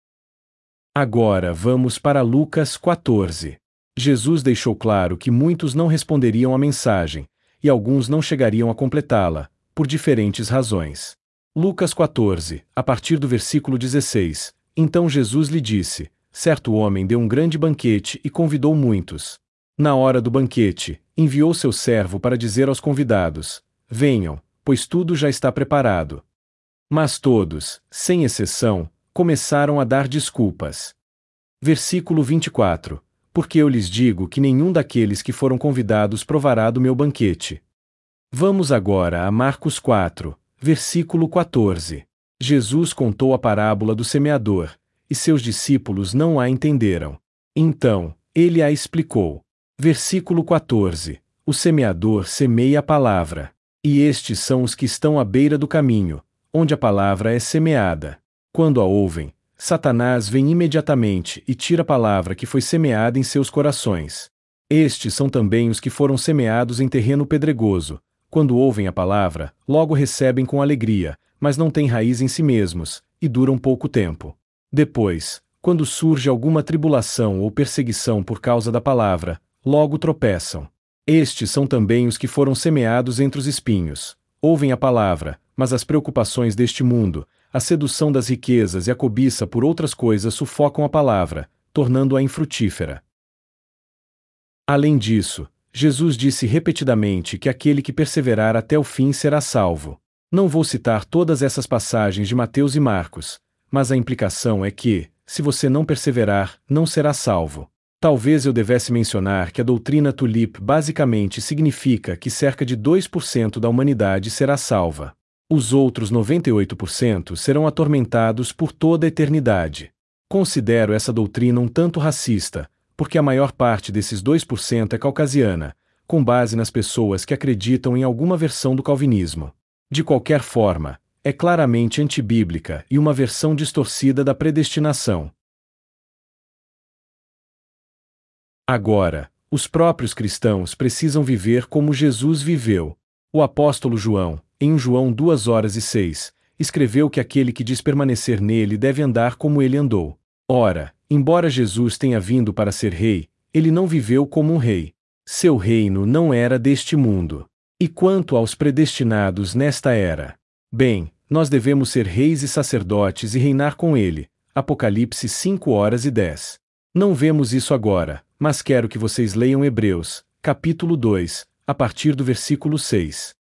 [SPEAKER 1] Agora vamos para Lucas quatorze. Jesus deixou claro que muitos não responderiam à mensagem, e alguns não chegariam a completá-la, por diferentes razões. Lucas quatorze, a partir do versículo dezesseis. Então Jesus lhe disse: certo homem deu um grande banquete e convidou muitos. Na hora do banquete, enviou seu servo para dizer aos convidados: venham, pois tudo já está preparado. Mas todos, sem exceção, começaram a dar desculpas. Versículo vinte e quatro. Porque eu lhes digo que nenhum daqueles que foram convidados provará do meu banquete. Vamos agora a Marcos quatro, versículo quatorze. Jesus contou a parábola do semeador, e seus discípulos não a entenderam. Então, ele a explicou. Versículo quatorze. O semeador semeia a palavra. E estes são os que estão à beira do caminho, onde a palavra é semeada. Quando a ouvem, Satanás vem imediatamente e tira a palavra que foi semeada em seus corações. Estes são também os que foram semeados em terreno pedregoso. Quando ouvem a palavra, logo recebem com alegria, mas não têm raiz em si mesmos, e duram pouco tempo. Depois, quando surge alguma tribulação ou perseguição por causa da palavra, logo tropeçam. Estes são também os que foram semeados entre os espinhos. Ouvem a palavra, mas as preocupações deste mundo, a sedução das riquezas e a cobiça por outras coisas sufocam a palavra, tornando-a infrutífera. Além disso, Jesus disse repetidamente que aquele que perseverar até o fim será salvo. Não vou citar todas essas passagens de Mateus e Marcos, mas a implicação é que, se você não perseverar, não será salvo. Talvez eu devesse mencionar que a doutrina tulip basicamente significa que cerca de dois por cento da humanidade será salva. Os outros noventa e oito por cento serão atormentados por toda a eternidade. Considero essa doutrina um tanto racista, porque a maior parte desses dois por cento é caucasiana, com base nas pessoas que acreditam em alguma versão do calvinismo. De qualquer forma, é claramente antibíblica e uma versão distorcida da predestinação. Agora, os próprios cristãos precisam viver como Jesus viveu. O apóstolo João, em João duas horas e seis, escreveu que aquele que diz permanecer nele deve andar como ele andou. Ora, embora Jesus tenha vindo para ser rei, ele não viveu como um rei. Seu reino não era deste mundo. E quanto aos predestinados nesta era? Bem, nós devemos ser reis e sacerdotes e reinar com ele, Apocalipse cinco horas e dez. Não vemos isso agora, mas quero que vocês leiam Hebreus, capítulo dois, a partir do versículo seis.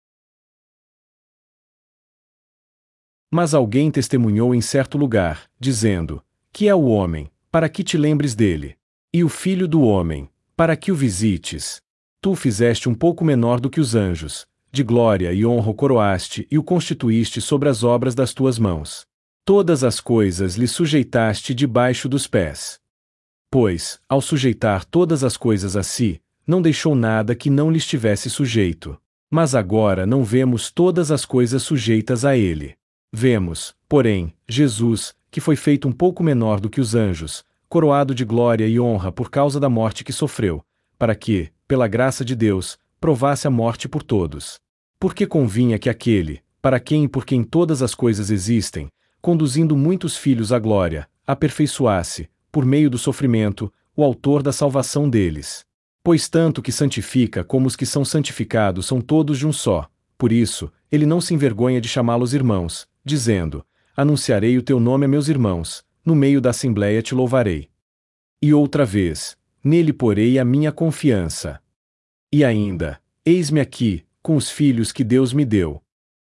[SPEAKER 1] Mas alguém testemunhou em certo lugar, dizendo: Que é o homem, para que te lembres dele? E o filho do homem, para que o visites? Tu o fizeste um pouco menor do que os anjos, de glória e honra o coroaste e o constituíste sobre as obras das tuas mãos. Todas as coisas lhe sujeitaste debaixo dos pés. Pois, ao sujeitar todas as coisas a si, não deixou nada que não lhe estivesse sujeito. Mas agora não vemos todas as coisas sujeitas a ele. Vemos, porém, Jesus, que foi feito um pouco menor do que os anjos, coroado de glória e honra por causa da morte que sofreu, para que, pela graça de Deus, provasse a morte por todos. Porque convinha que aquele, para quem e por quem todas as coisas existem, conduzindo muitos filhos à glória, aperfeiçoasse, por meio do sofrimento, o autor da salvação deles. Pois tanto que santifica como os que são santificados são todos de um só, por isso, ele não se envergonha de chamá-los irmãos, dizendo: Anunciarei o teu nome a meus irmãos, no meio da assembléia te louvarei. E outra vez, nele porei a minha confiança. E ainda, eis-me aqui, com os filhos que Deus me deu.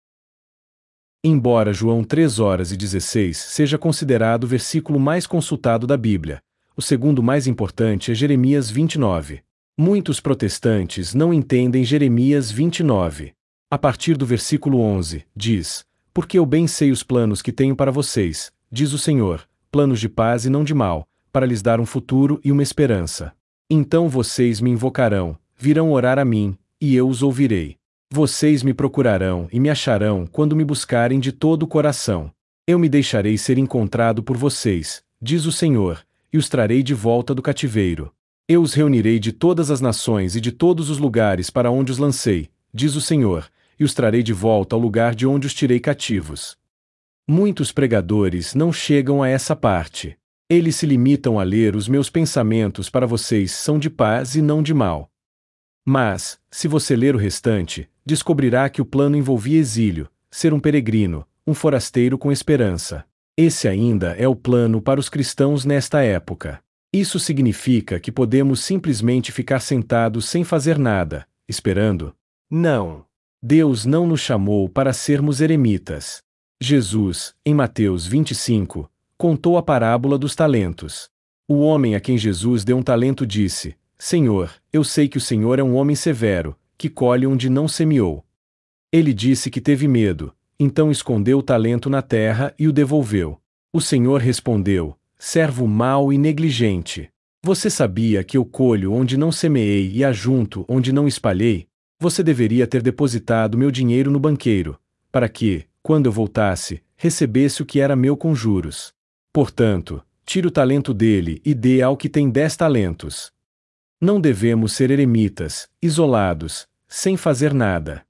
[SPEAKER 1] Embora João três horas e dezesseis seja considerado o versículo mais consultado da Bíblia, o segundo mais importante é Jeremias vinte e nove. Muitos protestantes não entendem Jeremias vinte e nove. A partir do versículo onze, diz: Porque eu bem sei os planos que tenho para vocês, diz o Senhor, planos de paz e não de mal, para lhes dar um futuro e uma esperança. Então vocês me invocarão, virão orar a mim, e eu os ouvirei. Vocês me procurarão e me acharão quando me buscarem de todo o coração. Eu me deixarei ser encontrado por vocês, diz o Senhor, e os trarei de volta do cativeiro. Eu os reunirei de todas as nações e de todos os lugares para onde os lancei, diz o Senhor, e os trarei de volta ao lugar de onde os tirei cativos. Muitos pregadores não chegam a essa parte. Eles se limitam a ler: os meus pensamentos para vocês são de paz e não de mal. Mas, se você ler o restante, descobrirá que o plano envolvia exílio, ser um peregrino, um forasteiro com esperança. Esse ainda é o plano para os cristãos nesta época. Isso significa que podemos simplesmente ficar sentados sem fazer nada, esperando? Não. Deus não nos chamou para sermos eremitas. Jesus, em Mateus vinte e cinco, contou a parábola dos talentos. O homem a quem Jesus deu um talento disse: Senhor, eu sei que o Senhor é um homem severo, que colhe onde não semeou. Ele disse que teve medo, então escondeu o talento na terra e o devolveu. O Senhor respondeu: Servo mau e negligente. Você sabia que eu colho onde não semeei e ajunto onde não espalhei? Você deveria ter depositado meu dinheiro no banqueiro, para que, quando eu voltasse, recebesse o que era meu com juros. Portanto, tire o talento dele e dê ao que tem dez talentos. Não devemos ser eremitas, isolados, sem fazer nada.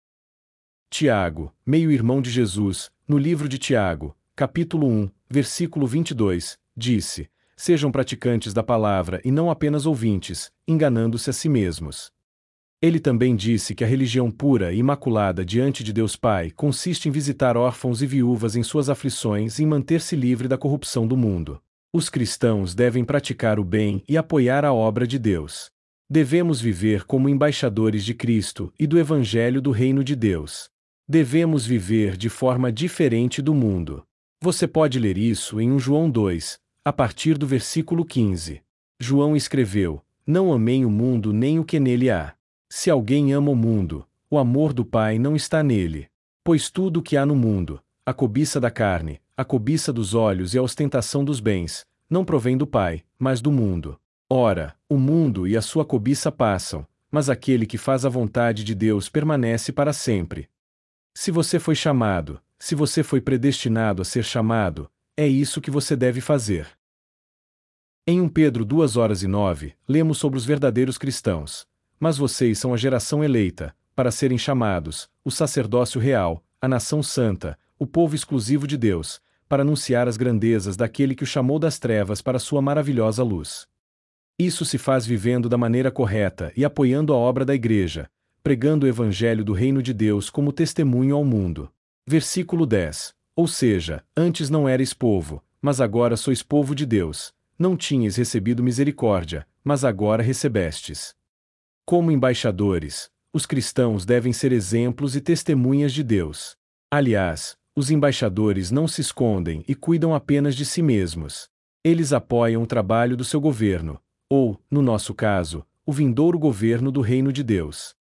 [SPEAKER 1] Tiago, meio-irmão de Jesus, no livro de Tiago, capítulo um, versículo vinte e dois, disse: Sejam praticantes da palavra e não apenas ouvintes, enganando-se a si mesmos. Ele também disse que a religião pura e imaculada diante de Deus Pai consiste em visitar órfãos e viúvas em suas aflições e em manter-se livre da corrupção do mundo. Os cristãos devem praticar o bem e apoiar a obra de Deus. Devemos viver como embaixadores de Cristo e do Evangelho do Reino de Deus. Devemos viver de forma diferente do mundo. Você pode ler isso em Primeiro João dois, a partir do versículo quinze. João escreveu: Não amem o mundo nem o que nele há. Se alguém ama o mundo, o amor do Pai não está nele. Pois tudo o que há no mundo, a cobiça da carne, a cobiça dos olhos e a ostentação dos bens, não provém do Pai, mas do mundo. Ora, o mundo e a sua cobiça passam, mas aquele que faz a vontade de Deus permanece para sempre. Se você foi chamado, se você foi predestinado a ser chamado, é isso que você deve fazer. Em Primeiro Pedro duas horas e nove, lemos sobre os verdadeiros cristãos. Mas vocês são a geração eleita, para serem chamados, o sacerdócio real, a nação santa, o povo exclusivo de Deus, para anunciar as grandezas daquele que o chamou das trevas para sua maravilhosa luz. Isso se faz vivendo da maneira correta e apoiando a obra da Igreja, pregando o Evangelho do Reino de Deus como testemunho ao mundo. Versículo dez. Ou seja, antes não erais povo, mas agora sois povo de Deus. Não tinhas recebido misericórdia, mas agora recebestes. Como embaixadores, os cristãos devem ser exemplos e testemunhas de Deus. Aliás, os embaixadores não se escondem e cuidam apenas de si mesmos. Eles apoiam o trabalho do seu governo, ou, no nosso caso, o vindouro governo do reino de Deus.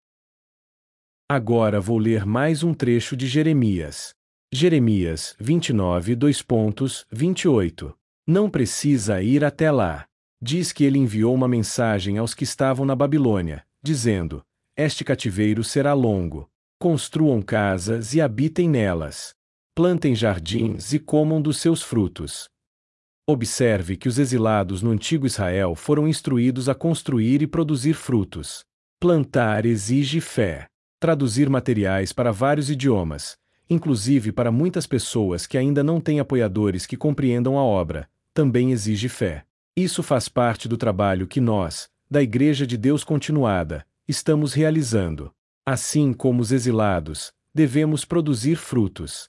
[SPEAKER 1] Agora vou ler mais um trecho de Jeremias. Jeremias vinte e nove, dois pontos, vinte e oito. Não precisa ir até lá. Diz que ele enviou uma mensagem aos que estavam na Babilônia, dizendo: este cativeiro será longo. Construam casas e habitem nelas. Plantem jardins e comam dos seus frutos. Observe que os exilados no antigo Israel foram instruídos a construir e produzir frutos. Plantar exige fé. Traduzir materiais para vários idiomas, inclusive para muitas pessoas que ainda não têm apoiadores que compreendam a obra, também exige fé. Isso faz parte do trabalho que nós, da Igreja de Deus Continuada, estamos realizando. Assim como os exilados, devemos produzir frutos.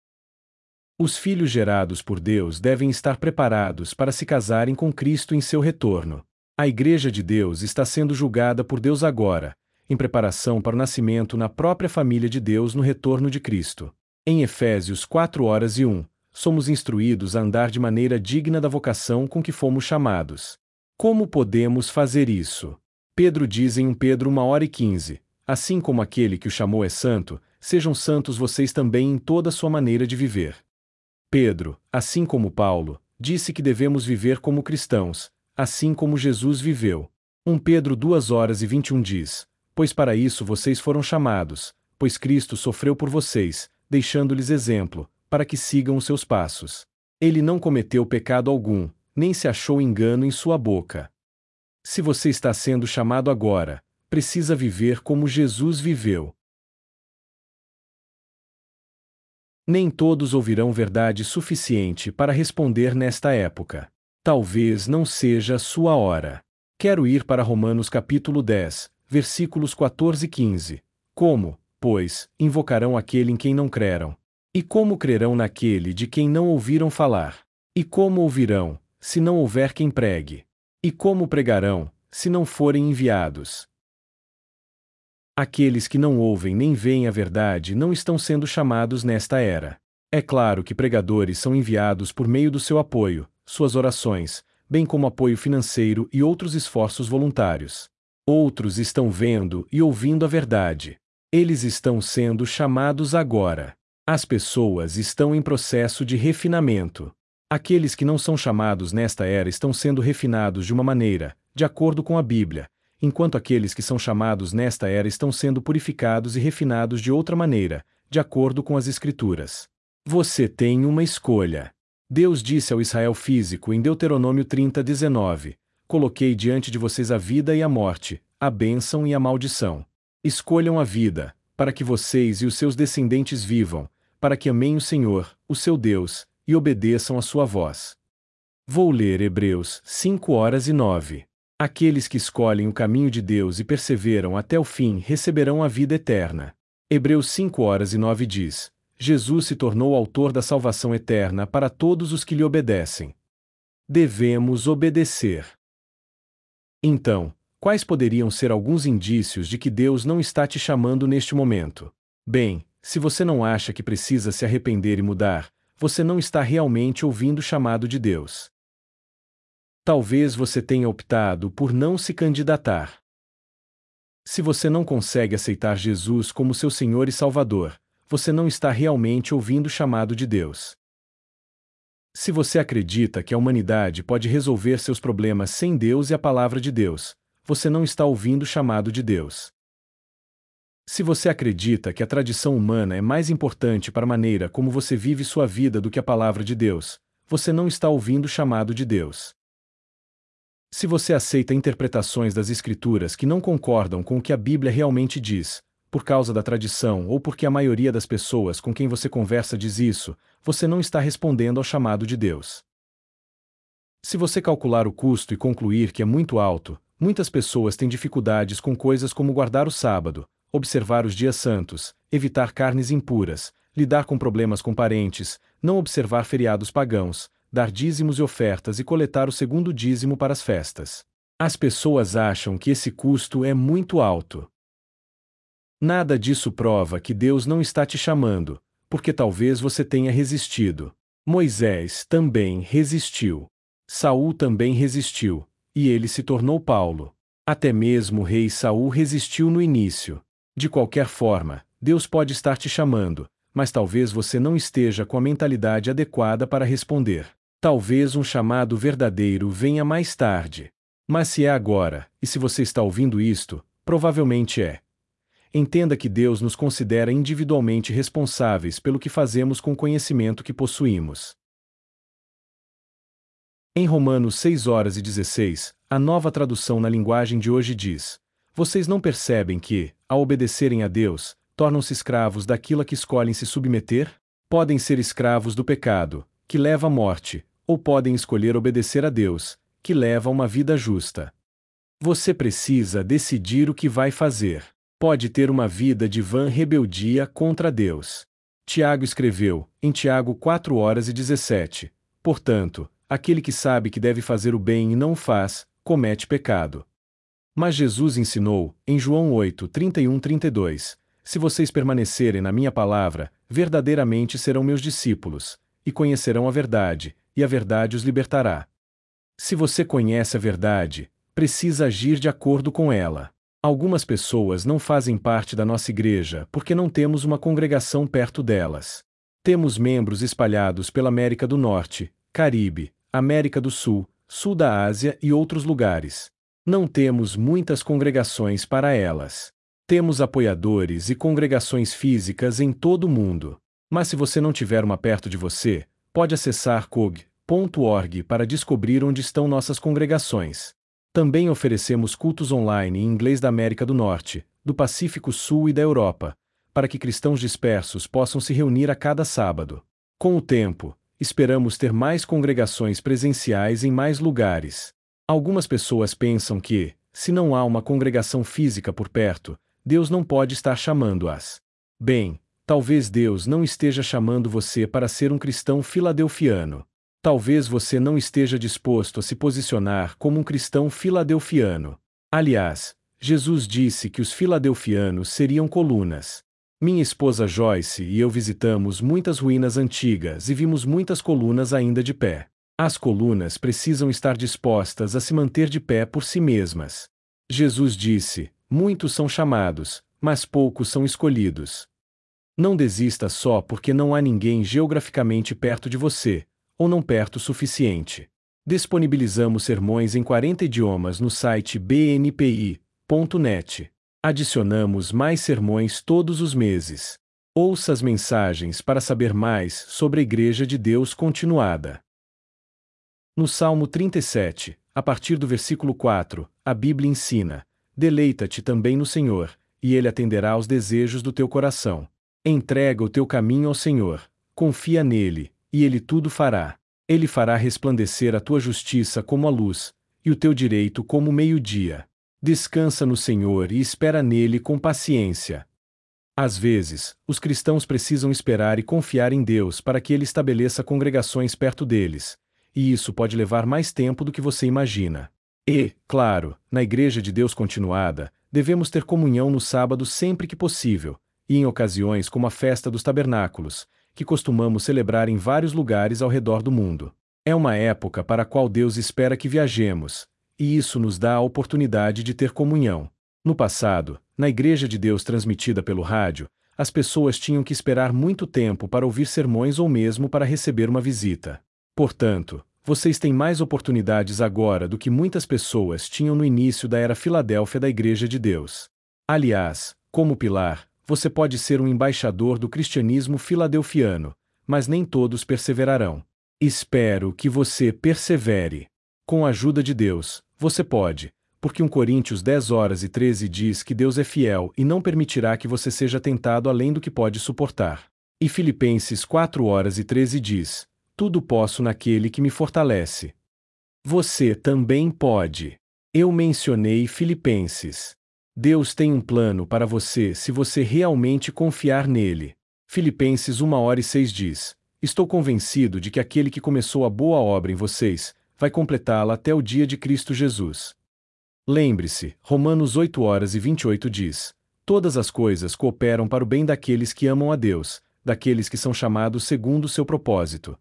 [SPEAKER 1] Os filhos gerados por Deus devem estar preparados para se casarem com Cristo em seu retorno. A Igreja de Deus está sendo julgada por Deus agora, em preparação para o nascimento na própria família de Deus no retorno de Cristo. Em Efésios quatro horas e um, somos instruídos a andar de maneira digna da vocação com que fomos chamados. Como podemos fazer isso? Pedro diz em um Pedro uma hora e quinze, assim como aquele que o chamou é santo, sejam santos vocês também em toda a sua maneira de viver. Pedro, assim como Paulo, disse que devemos viver como cristãos, assim como Jesus viveu. um Pedro duas horas e vinte e um diz: pois para isso vocês foram chamados, pois Cristo sofreu por vocês, deixando-lhes exemplo, para que sigam os seus passos. Ele não cometeu pecado algum, nem se achou engano em sua boca. Se você está sendo chamado agora, precisa viver como Jesus viveu. Nem todos ouvirão verdade suficiente para responder nesta época. Talvez não seja a sua hora. Quero ir para Romanos capítulo dez, versículos quatorze e quinze. Como, pois, invocarão aquele em quem não creram? E como crerão naquele de quem não ouviram falar? E como ouvirão, se não houver quem pregue? E como pregarão, se não forem enviados? Aqueles que não ouvem nem veem a verdade não estão sendo chamados nesta era. É claro que pregadores são enviados por meio do seu apoio, suas orações, bem como apoio financeiro e outros esforços voluntários. Outros estão vendo e ouvindo a verdade. Eles estão sendo chamados agora. As pessoas estão em processo de refinamento. Aqueles que não são chamados nesta era estão sendo refinados de uma maneira, de acordo com a Bíblia, enquanto aqueles que são chamados nesta era estão sendo purificados e refinados de outra maneira, de acordo com as Escrituras. Você tem uma escolha. Deus disse ao Israel físico em Deuteronômio trinta, dezenove: coloquei diante de vocês a vida e a morte, a bênção e a maldição. Escolham a vida, para que vocês e os seus descendentes vivam, para que amem o Senhor, o seu Deus, e obedeçam a sua voz. Vou ler Hebreus cinco horas e nove. Aqueles que escolhem o caminho de Deus e perseveram até o fim receberão a vida eterna. Hebreus cinco horas e nove diz: Jesus se tornou o autor da salvação eterna para todos os que lhe obedecem. Devemos obedecer. Então, quais poderiam ser alguns indícios de que Deus não está te chamando neste momento? Bem, se você não acha que precisa se arrepender e mudar, você não está realmente ouvindo o chamado de Deus. Talvez você tenha optado por não se candidatar. Se você não consegue aceitar Jesus como seu Senhor e Salvador, você não está realmente ouvindo o chamado de Deus. Se você acredita que a humanidade pode resolver seus problemas sem Deus e a palavra de Deus, você não está ouvindo o chamado de Deus. Se você acredita que a tradição humana é mais importante para a maneira como você vive sua vida do que a palavra de Deus, você não está ouvindo o chamado de Deus. Se você aceita interpretações das Escrituras que não concordam com o que a Bíblia realmente diz, por causa da tradição ou porque a maioria das pessoas com quem você conversa diz isso, você não está respondendo ao chamado de Deus. Se você calcular o custo e concluir que é muito alto, muitas pessoas têm dificuldades com coisas como guardar o sábado, observar os dias santos, evitar carnes impuras, lidar com problemas com parentes, não observar feriados pagãos, dar dízimos e ofertas e coletar o segundo dízimo para as festas. As pessoas acham que esse custo é muito alto. Nada disso prova que Deus não está te chamando, porque talvez você tenha resistido. Moisés também resistiu. Saul também resistiu, e ele se tornou Paulo. Até mesmo o rei Saul resistiu no início. De qualquer forma, Deus pode estar te chamando, mas talvez você não esteja com a mentalidade adequada para responder. Talvez um chamado verdadeiro venha mais tarde. Mas se é agora, e se você está ouvindo isto, provavelmente é. Entenda que Deus nos considera individualmente responsáveis pelo que fazemos com o conhecimento que possuímos. Em Romanos seis horas e dezesseis, a nova tradução na linguagem de hoje diz: vocês não percebem que, ao obedecerem a Deus, tornam-se escravos daquilo a que escolhem se submeter? Podem ser escravos do pecado, que leva à morte, ou podem escolher obedecer a Deus, que leva a uma vida justa. Você precisa decidir o que vai fazer. Pode ter uma vida de vã rebeldia contra Deus. Tiago escreveu, em Tiago quatro horas e dezessete, portanto, aquele que sabe que deve fazer o bem e não o faz, comete pecado. Mas Jesus ensinou, em João oito, trinta e um a trinta e dois, se vocês permanecerem na minha palavra, verdadeiramente serão meus discípulos, e conhecerão a verdade, e a verdade os libertará. Se você conhece a verdade, precisa agir de acordo com ela. Algumas pessoas não fazem parte da nossa igreja porque não temos uma congregação perto delas. Temos membros espalhados pela América do Norte, Caribe, América do Sul, Sul da Ásia e outros lugares. Não temos muitas congregações para elas. Temos apoiadores e congregações físicas em todo o mundo. Mas se você não tiver uma perto de você, pode acessar c o g ponto org para descobrir onde estão nossas congregações. Também oferecemos cultos online em inglês da América do Norte, do Pacífico Sul e da Europa, para que cristãos dispersos possam se reunir a cada sábado. Com o tempo, esperamos ter mais congregações presenciais em mais lugares. Algumas pessoas pensam que, se não há uma congregação física por perto, Deus não pode estar chamando-as. Bem, talvez Deus não esteja chamando você para ser um cristão filadelfiano. Talvez você não esteja disposto a se posicionar como um cristão filadelfiano. Aliás, Jesus disse que os filadelfianos seriam colunas. Minha esposa Joyce e eu visitamos muitas ruínas antigas e vimos muitas colunas ainda de pé. As colunas precisam estar dispostas a se manter de pé por si mesmas. Jesus disse: muitos são chamados, mas poucos são escolhidos. Não desista só porque não há ninguém geograficamente perto de você, ou não perto o suficiente. Disponibilizamos sermões em quarenta idiomas no site b n p i ponto net. Adicionamos mais sermões todos os meses. Ouça as mensagens para saber mais sobre a Igreja de Deus Continuada. No Salmo trinta e sete, a partir do versículo quatro, a Bíblia ensina: deleita-te também no Senhor, e Ele atenderá aos desejos do teu coração. Entrega o teu caminho ao Senhor, confia nele, e Ele tudo fará. Ele fará resplandecer a tua justiça como a luz, e o teu direito como o meio-dia. Descansa no Senhor e espera nele com paciência. Às vezes, os cristãos precisam esperar e confiar em Deus para que Ele estabeleça congregações perto deles, e isso pode levar mais tempo do que você imagina. E, claro, na Igreja de Deus Continuada, devemos ter comunhão no sábado sempre que possível, e em ocasiões como a Festa dos Tabernáculos, que costumamos celebrar em vários lugares ao redor do mundo. É uma época para a qual Deus espera que viajemos, e isso nos dá a oportunidade de ter comunhão. No passado, na Igreja de Deus transmitida pelo rádio, as pessoas tinham que esperar muito tempo para ouvir sermões ou mesmo para receber uma visita. Portanto, vocês têm mais oportunidades agora do que muitas pessoas tinham no início da era Filadélfia da Igreja de Deus. Aliás, como pilar, você pode ser um embaixador do cristianismo filadelfiano, mas nem todos perseverarão. Espero que você persevere. Com a ajuda de Deus, você pode, porque um Coríntios dez horas e treze diz que Deus é fiel e não permitirá que você seja tentado além do que pode suportar. E Filipenses quatro horas e treze diz: tudo posso naquele que me fortalece. Você também pode. Eu mencionei Filipenses. Deus tem um plano para você se você realmente confiar nele. Filipenses uma hora e seis diz: Estou convencido de que aquele que começou a boa obra em vocês, vai completá-la até o dia de Cristo Jesus. Lembre-se, Romanos oito horas e vinte e oito diz: todas as coisas cooperam para o bem daqueles que amam a Deus, daqueles que são chamados segundo o seu propósito.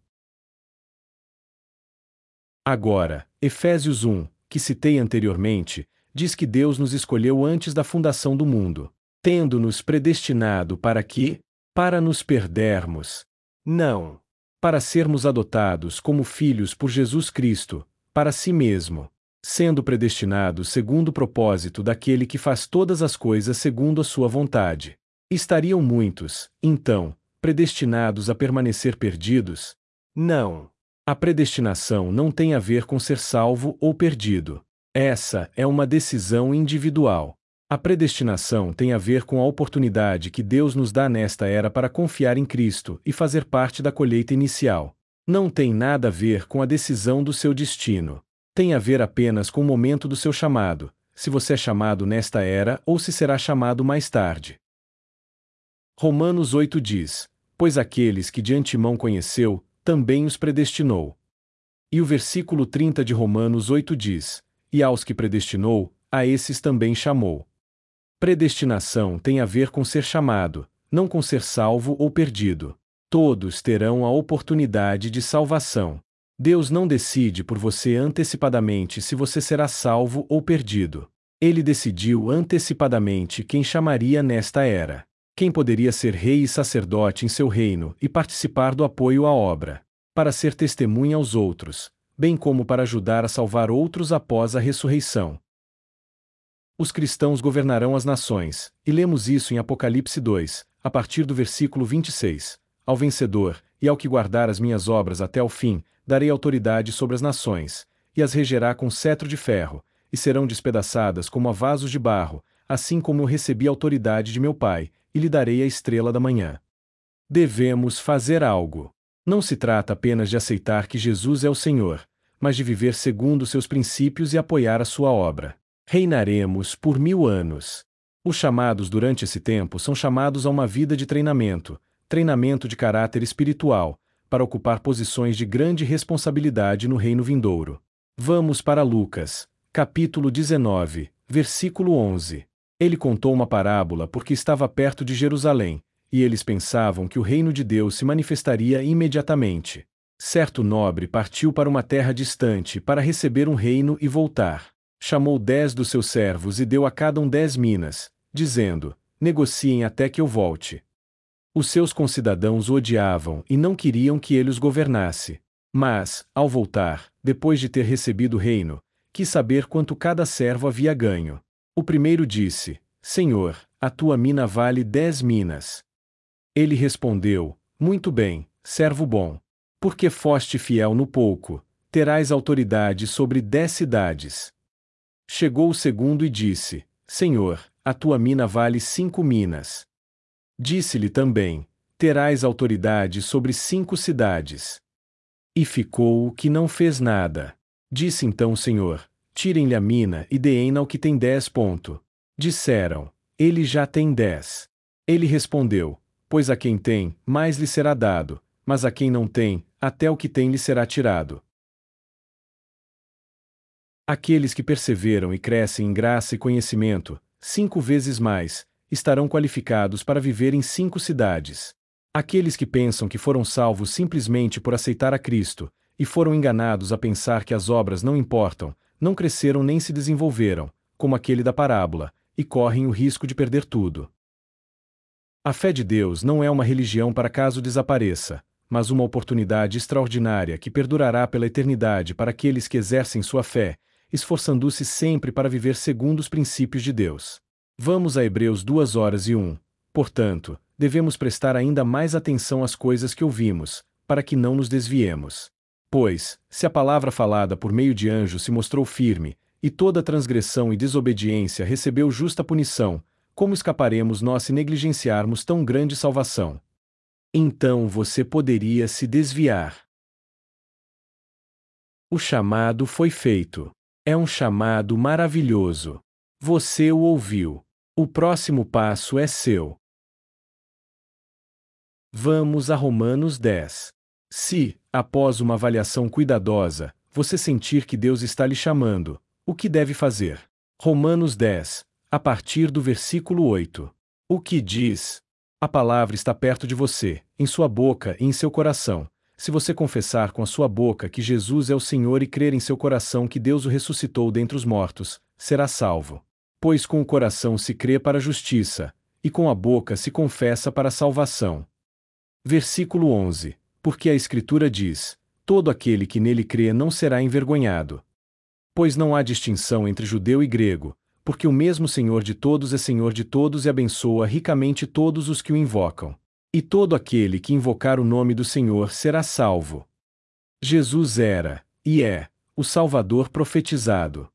[SPEAKER 1] Agora, Efésios um, que citei anteriormente, diz que Deus nos escolheu antes da fundação do mundo, tendo-nos predestinado para que, para nos perdermos. Não. Para sermos adotados como filhos por Jesus Cristo, para si mesmo, sendo predestinados segundo o propósito daquele que faz todas as coisas segundo a sua vontade. Estariam muitos, então, predestinados a permanecer perdidos? Não. A predestinação não tem a ver com ser salvo ou perdido. Essa é uma decisão individual. A predestinação tem a ver com a oportunidade que Deus nos dá nesta era para confiar em Cristo e fazer parte da colheita inicial. Não tem nada a ver com a decisão do seu destino. Tem a ver apenas com o momento do seu chamado, se você é chamado nesta era ou se será chamado mais tarde. Romanos oito diz: pois aqueles que de antemão conheceu, também os predestinou. E o versículo trinta de Romanos oito diz: e aos que predestinou, a esses também chamou. Predestinação tem a ver com ser chamado, não com ser salvo ou perdido. Todos terão a oportunidade de salvação. Deus não decide por você antecipadamente se você será salvo ou perdido. Ele decidiu antecipadamente quem chamaria nesta era. Quem poderia ser rei e sacerdote em seu reino e participar do apoio à obra, para ser testemunha aos outros, bem como para ajudar a salvar outros após a ressurreição. Os cristãos governarão as nações, e lemos isso em Apocalipse dois, a partir do versículo vinte e seis. Ao vencedor, e ao que guardar as minhas obras até o fim, darei autoridade sobre as nações, e as regerá com cetro de ferro, e serão despedaçadas como a vasos de barro, assim como eu recebi a autoridade de meu Pai, e lhe darei a estrela da manhã. Devemos fazer algo. Não se trata apenas de aceitar que Jesus é o Senhor, mas de viver segundo seus princípios e apoiar a sua obra. Reinaremos por mil anos. Os chamados durante esse tempo são chamados a uma vida de treinamento, treinamento de caráter espiritual, para ocupar posições de grande responsabilidade no reino vindouro. Vamos para Lucas, capítulo dezenove, versículo onze. Ele contou uma parábola porque estava perto de Jerusalém, e eles pensavam que o reino de Deus se manifestaria imediatamente. Certo nobre partiu para uma terra distante para receber um reino e voltar. Chamou dez dos seus servos e deu a cada um dez minas, dizendo: negociem até que eu volte. Os seus concidadãos o odiavam e não queriam que ele os governasse. Mas, ao voltar, depois de ter recebido o reino, quis saber quanto cada servo havia ganho. O primeiro disse: Senhor, a tua mina vale dez minas. Ele respondeu: muito bem, servo bom. Porque foste fiel no pouco, terás autoridade sobre dez cidades. Chegou o segundo e disse: Senhor, a tua mina vale cinco minas. Disse-lhe também: terás autoridade sobre cinco cidades. E ficou o que não fez nada. Disse então o Senhor: tirem-lhe a mina e deem-na ao que tem dez. Ponto. Disseram: ele já tem dez. Ele respondeu: pois a quem tem, mais lhe será dado, mas a quem não tem, até o que tem lhe será tirado. Aqueles que perseveram e crescem em graça e conhecimento, cinco vezes mais, estarão qualificados para viver em cinco cidades. Aqueles que pensam que foram salvos simplesmente por aceitar a Cristo, e foram enganados a pensar que as obras não importam, não cresceram nem se desenvolveram, como aquele da parábola, e correm o risco de perder tudo. A fé de Deus não é uma religião para caso desapareça, mas uma oportunidade extraordinária que perdurará pela eternidade para aqueles que exercem sua fé, esforçando-se sempre para viver segundo os princípios de Deus. Vamos a Hebreus duas horas e um. Portanto, devemos prestar ainda mais atenção às coisas que ouvimos, para que não nos desviemos. Pois, se a palavra falada por meio de anjos se mostrou firme, e toda transgressão e desobediência recebeu justa punição, como escaparemos nós se negligenciarmos tão grande salvação? Então você poderia se desviar. O chamado foi feito. É um chamado maravilhoso. Você o ouviu. O próximo passo é seu. Vamos a Romanos dez. Se, após uma avaliação cuidadosa, você sentir que Deus está lhe chamando, o que deve fazer? Romanos dez, a partir do versículo oito. O que diz? A palavra está perto de você, em sua boca e em seu coração. Se você confessar com a sua boca que Jesus é o Senhor e crer em seu coração que Deus o ressuscitou dentre os mortos, será salvo. Pois com o coração se crê para a justiça, e com a boca se confessa para a salvação. Versículo onze. Porque a Escritura diz: todo aquele que nele crê não será envergonhado. Pois não há distinção entre judeu e grego, porque o mesmo Senhor de todos é Senhor de todos e abençoa ricamente todos os que o invocam. E todo aquele que invocar o nome do Senhor será salvo. Jesus era, e é, o Salvador profetizado.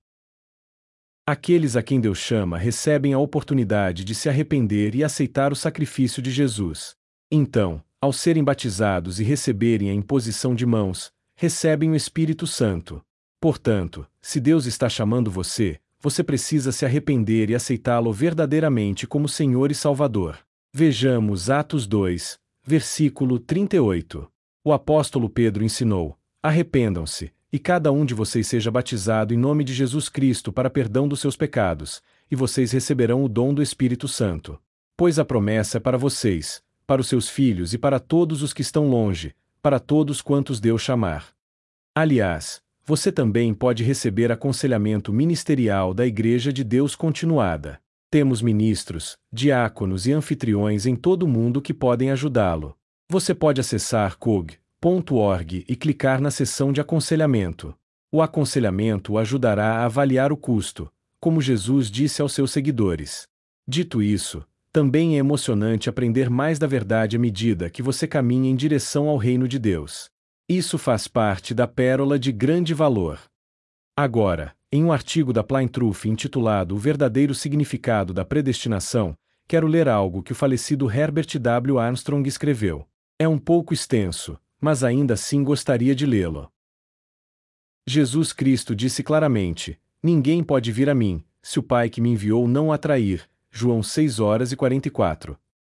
[SPEAKER 1] Aqueles a quem Deus chama recebem a oportunidade de se arrepender e aceitar o sacrifício de Jesus. Então, ao serem batizados e receberem a imposição de mãos, recebem o Espírito Santo. Portanto, se Deus está chamando você, você precisa se arrepender e aceitá-lo verdadeiramente como Senhor e Salvador. Vejamos Atos dois, versículo trinta e oito. O apóstolo Pedro ensinou: arrependam-se, e cada um de vocês seja batizado em nome de Jesus Cristo para perdão dos seus pecados, e vocês receberão o dom do Espírito Santo. Pois a promessa é para vocês, para os seus filhos e para todos os que estão longe, para todos quantos Deus chamar. Aliás, você também pode receber aconselhamento ministerial da Igreja de Deus Continuada. Temos ministros, diáconos e anfitriões em todo o mundo que podem ajudá-lo. Você pode acessar C O G ponto org e clicar na seção de aconselhamento. O aconselhamento o ajudará a avaliar o custo, como Jesus disse aos seus seguidores. Dito isso, também é emocionante aprender mais da verdade à medida que você caminha em direção ao reino de Deus. Isso faz parte da pérola de grande valor. Agora, em um artigo da Plain Truth intitulado O Verdadeiro Significado da Predestinação, quero ler algo que o falecido Herbert W. Armstrong escreveu. É um pouco extenso, mas ainda assim gostaria de lê-lo. Jesus Cristo disse claramente: ninguém pode vir a mim, se o Pai que me enviou não o atrair. João seis horas e quarenta e quatro.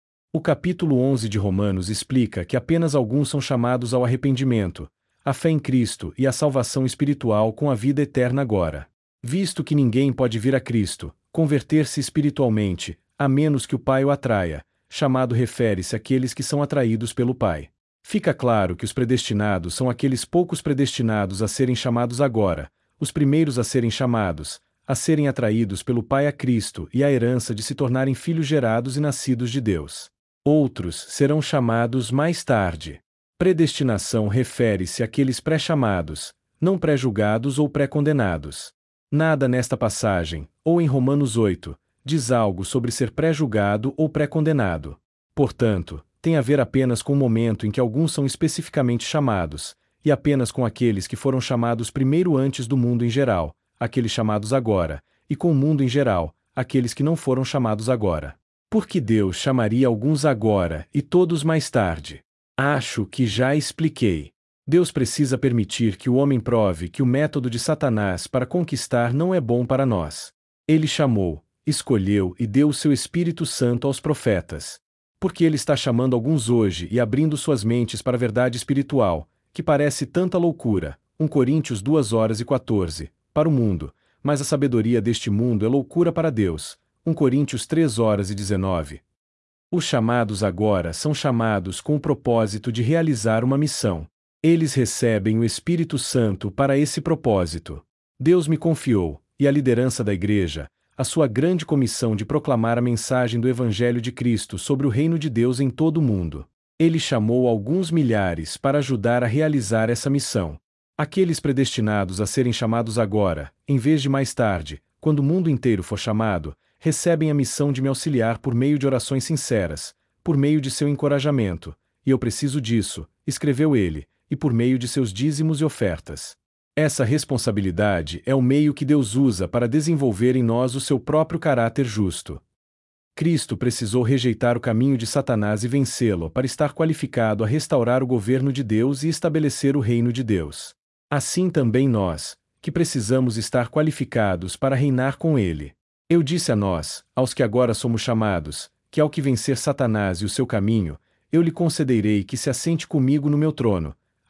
[SPEAKER 1] O capítulo onze de Romanos explica que apenas alguns são chamados ao arrependimento, à fé em Cristo e à salvação espiritual com a vida eterna agora. Visto que ninguém pode vir a Cristo, converter-se espiritualmente, a menos que o Pai o atraia, chamado refere-se àqueles que são atraídos pelo Pai. Fica claro que os predestinados são aqueles poucos predestinados a serem chamados agora, os primeiros a serem chamados, a serem atraídos pelo Pai a Cristo e a herança de se tornarem filhos gerados e nascidos de Deus. Outros serão chamados mais tarde. Predestinação refere-se àqueles pré-chamados, não pré-julgados ou pré-condenados. Nada nesta passagem, ou em Romanos oito, diz algo sobre ser pré-julgado ou pré-condenado. Portanto, tem a ver apenas com o momento em que alguns são especificamente chamados, e apenas com aqueles que foram chamados primeiro antes do mundo em geral, aqueles chamados agora, e com o mundo em geral, aqueles que não foram chamados agora. Por que Deus chamaria alguns agora e todos mais tarde? Acho que já expliquei. Deus precisa permitir que o homem prove que o método de Satanás para conquistar não é bom para nós. Ele chamou, escolheu e deu o seu Espírito Santo aos profetas. Porque ele está chamando alguns hoje e abrindo suas mentes para a verdade espiritual, que parece tanta loucura, um Coríntios duas horas e quatorze, para o mundo, mas a sabedoria deste mundo é loucura para Deus, um Coríntios três horas e dezenove. Os chamados agora são chamados com o propósito de realizar uma missão. Eles recebem o Espírito Santo para esse propósito. Deus me confiou, e a liderança da Igreja, a sua grande comissão de proclamar a mensagem do Evangelho de Cristo sobre o reino de Deus em todo o mundo. Ele chamou alguns milhares para ajudar a realizar essa missão. Aqueles predestinados a serem chamados agora, em vez de mais tarde, quando o mundo inteiro for chamado, recebem a missão de me auxiliar por meio de orações sinceras, por meio de seu encorajamento, e eu preciso disso, escreveu ele, e por meio de seus dízimos e ofertas. Essa responsabilidade é o meio que Deus usa para desenvolver em nós o seu próprio caráter justo. Cristo precisou rejeitar o caminho de Satanás e vencê-lo para estar qualificado a restaurar o governo de Deus e estabelecer o reino de Deus. Assim também nós, que precisamos estar qualificados para reinar com Ele. Eu disse a nós, aos que agora somos chamados, que ao que vencer Satanás e o seu caminho, eu lhe concederei que se assente comigo no meu trono,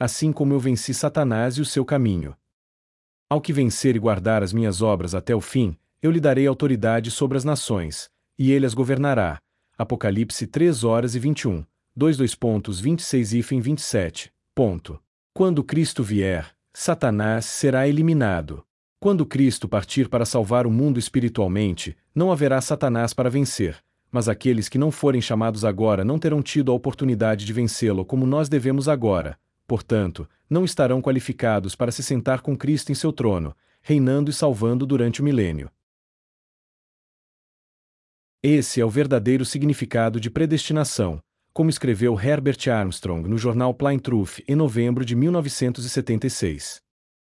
[SPEAKER 1] assim como eu venci Satanás e o seu caminho. Ao que vencer e guardar as minhas obras até o fim, eu lhe darei autoridade sobre as nações, e ele as governará. Apocalipse três horas e vinte e um, dois dois pontos vinte e seis e vinte e sete. Ponto. Quando Cristo vier, Satanás será eliminado. Quando Cristo partir para salvar o mundo espiritualmente, não haverá Satanás para vencer, mas aqueles que não forem chamados agora não terão tido a oportunidade de vencê-lo como nós devemos agora. Portanto, não estarão qualificados para se sentar com Cristo em seu trono, reinando e salvando durante o milênio. Esse é o verdadeiro significado de predestinação, como escreveu Herbert Armstrong no jornal Plain Truth em novembro de mil novecentos e setenta e seis.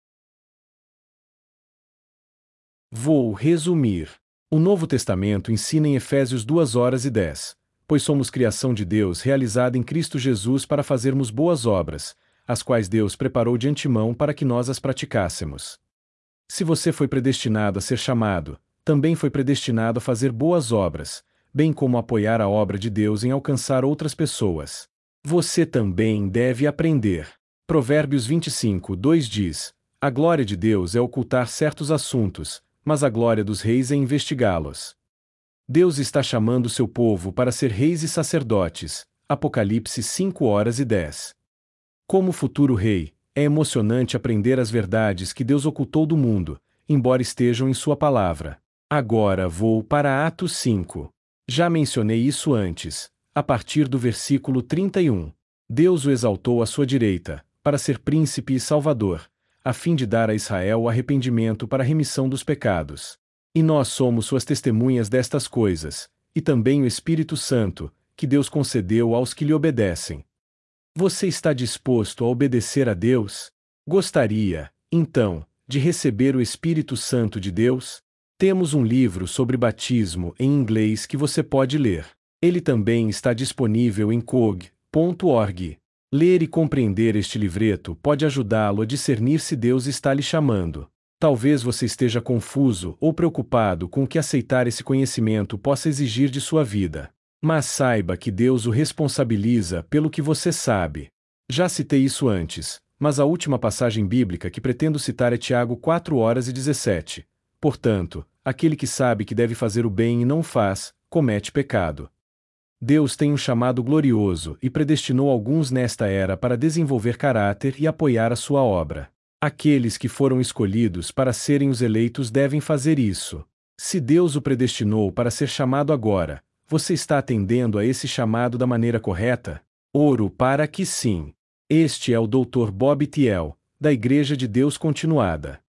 [SPEAKER 1] Vou resumir. O Novo Testamento ensina em Efésios duas horas e dez, pois somos criação de Deus realizada em Cristo Jesus para fazermos boas obras, as quais Deus preparou de antemão para que nós as praticássemos. Se você foi predestinado a ser chamado, também foi predestinado a fazer boas obras, bem como apoiar a obra de Deus em alcançar outras pessoas. Você também deve aprender. Provérbios vinte e cinco, dois diz: a glória de Deus é ocultar certos assuntos, mas a glória dos reis é investigá-los. Deus está chamando seu povo para ser reis e sacerdotes. Apocalipse cinco horas e dez. Como futuro rei, é emocionante aprender as verdades que Deus ocultou do mundo, embora estejam em sua palavra. Agora vou para Atos cinco. Já mencionei isso antes, a partir do versículo trinta e um. Deus o exaltou à sua direita, para ser príncipe e salvador, a fim de dar a Israel o arrependimento para a remissão dos pecados. E nós somos suas testemunhas destas coisas, e também o Espírito Santo, que Deus concedeu aos que lhe obedecem. Você está disposto a obedecer a Deus? Gostaria, então, de receber o Espírito Santo de Deus? Temos um livro sobre batismo em inglês que você pode ler. Ele também está disponível em cog ponto org. Ler e compreender este livreto pode ajudá-lo a discernir se Deus está lhe chamando. Talvez você esteja confuso ou preocupado com o que aceitar esse conhecimento possa exigir de sua vida. Mas saiba que Deus o responsabiliza pelo que você sabe. Já citei isso antes, mas a última passagem bíblica que pretendo citar é Tiago quatro horas e dezessete. Portanto, aquele que sabe que deve fazer o bem e não faz, comete pecado. Deus tem um chamado glorioso e predestinou alguns nesta era para desenvolver caráter e apoiar a sua obra. Aqueles que foram escolhidos para serem os eleitos devem fazer isso. Se Deus o predestinou para ser chamado agora, você está atendendo a esse chamado da maneira correta? Oro para que sim. Este é o doutor Bob Thiel, da Igreja de Deus Continuada.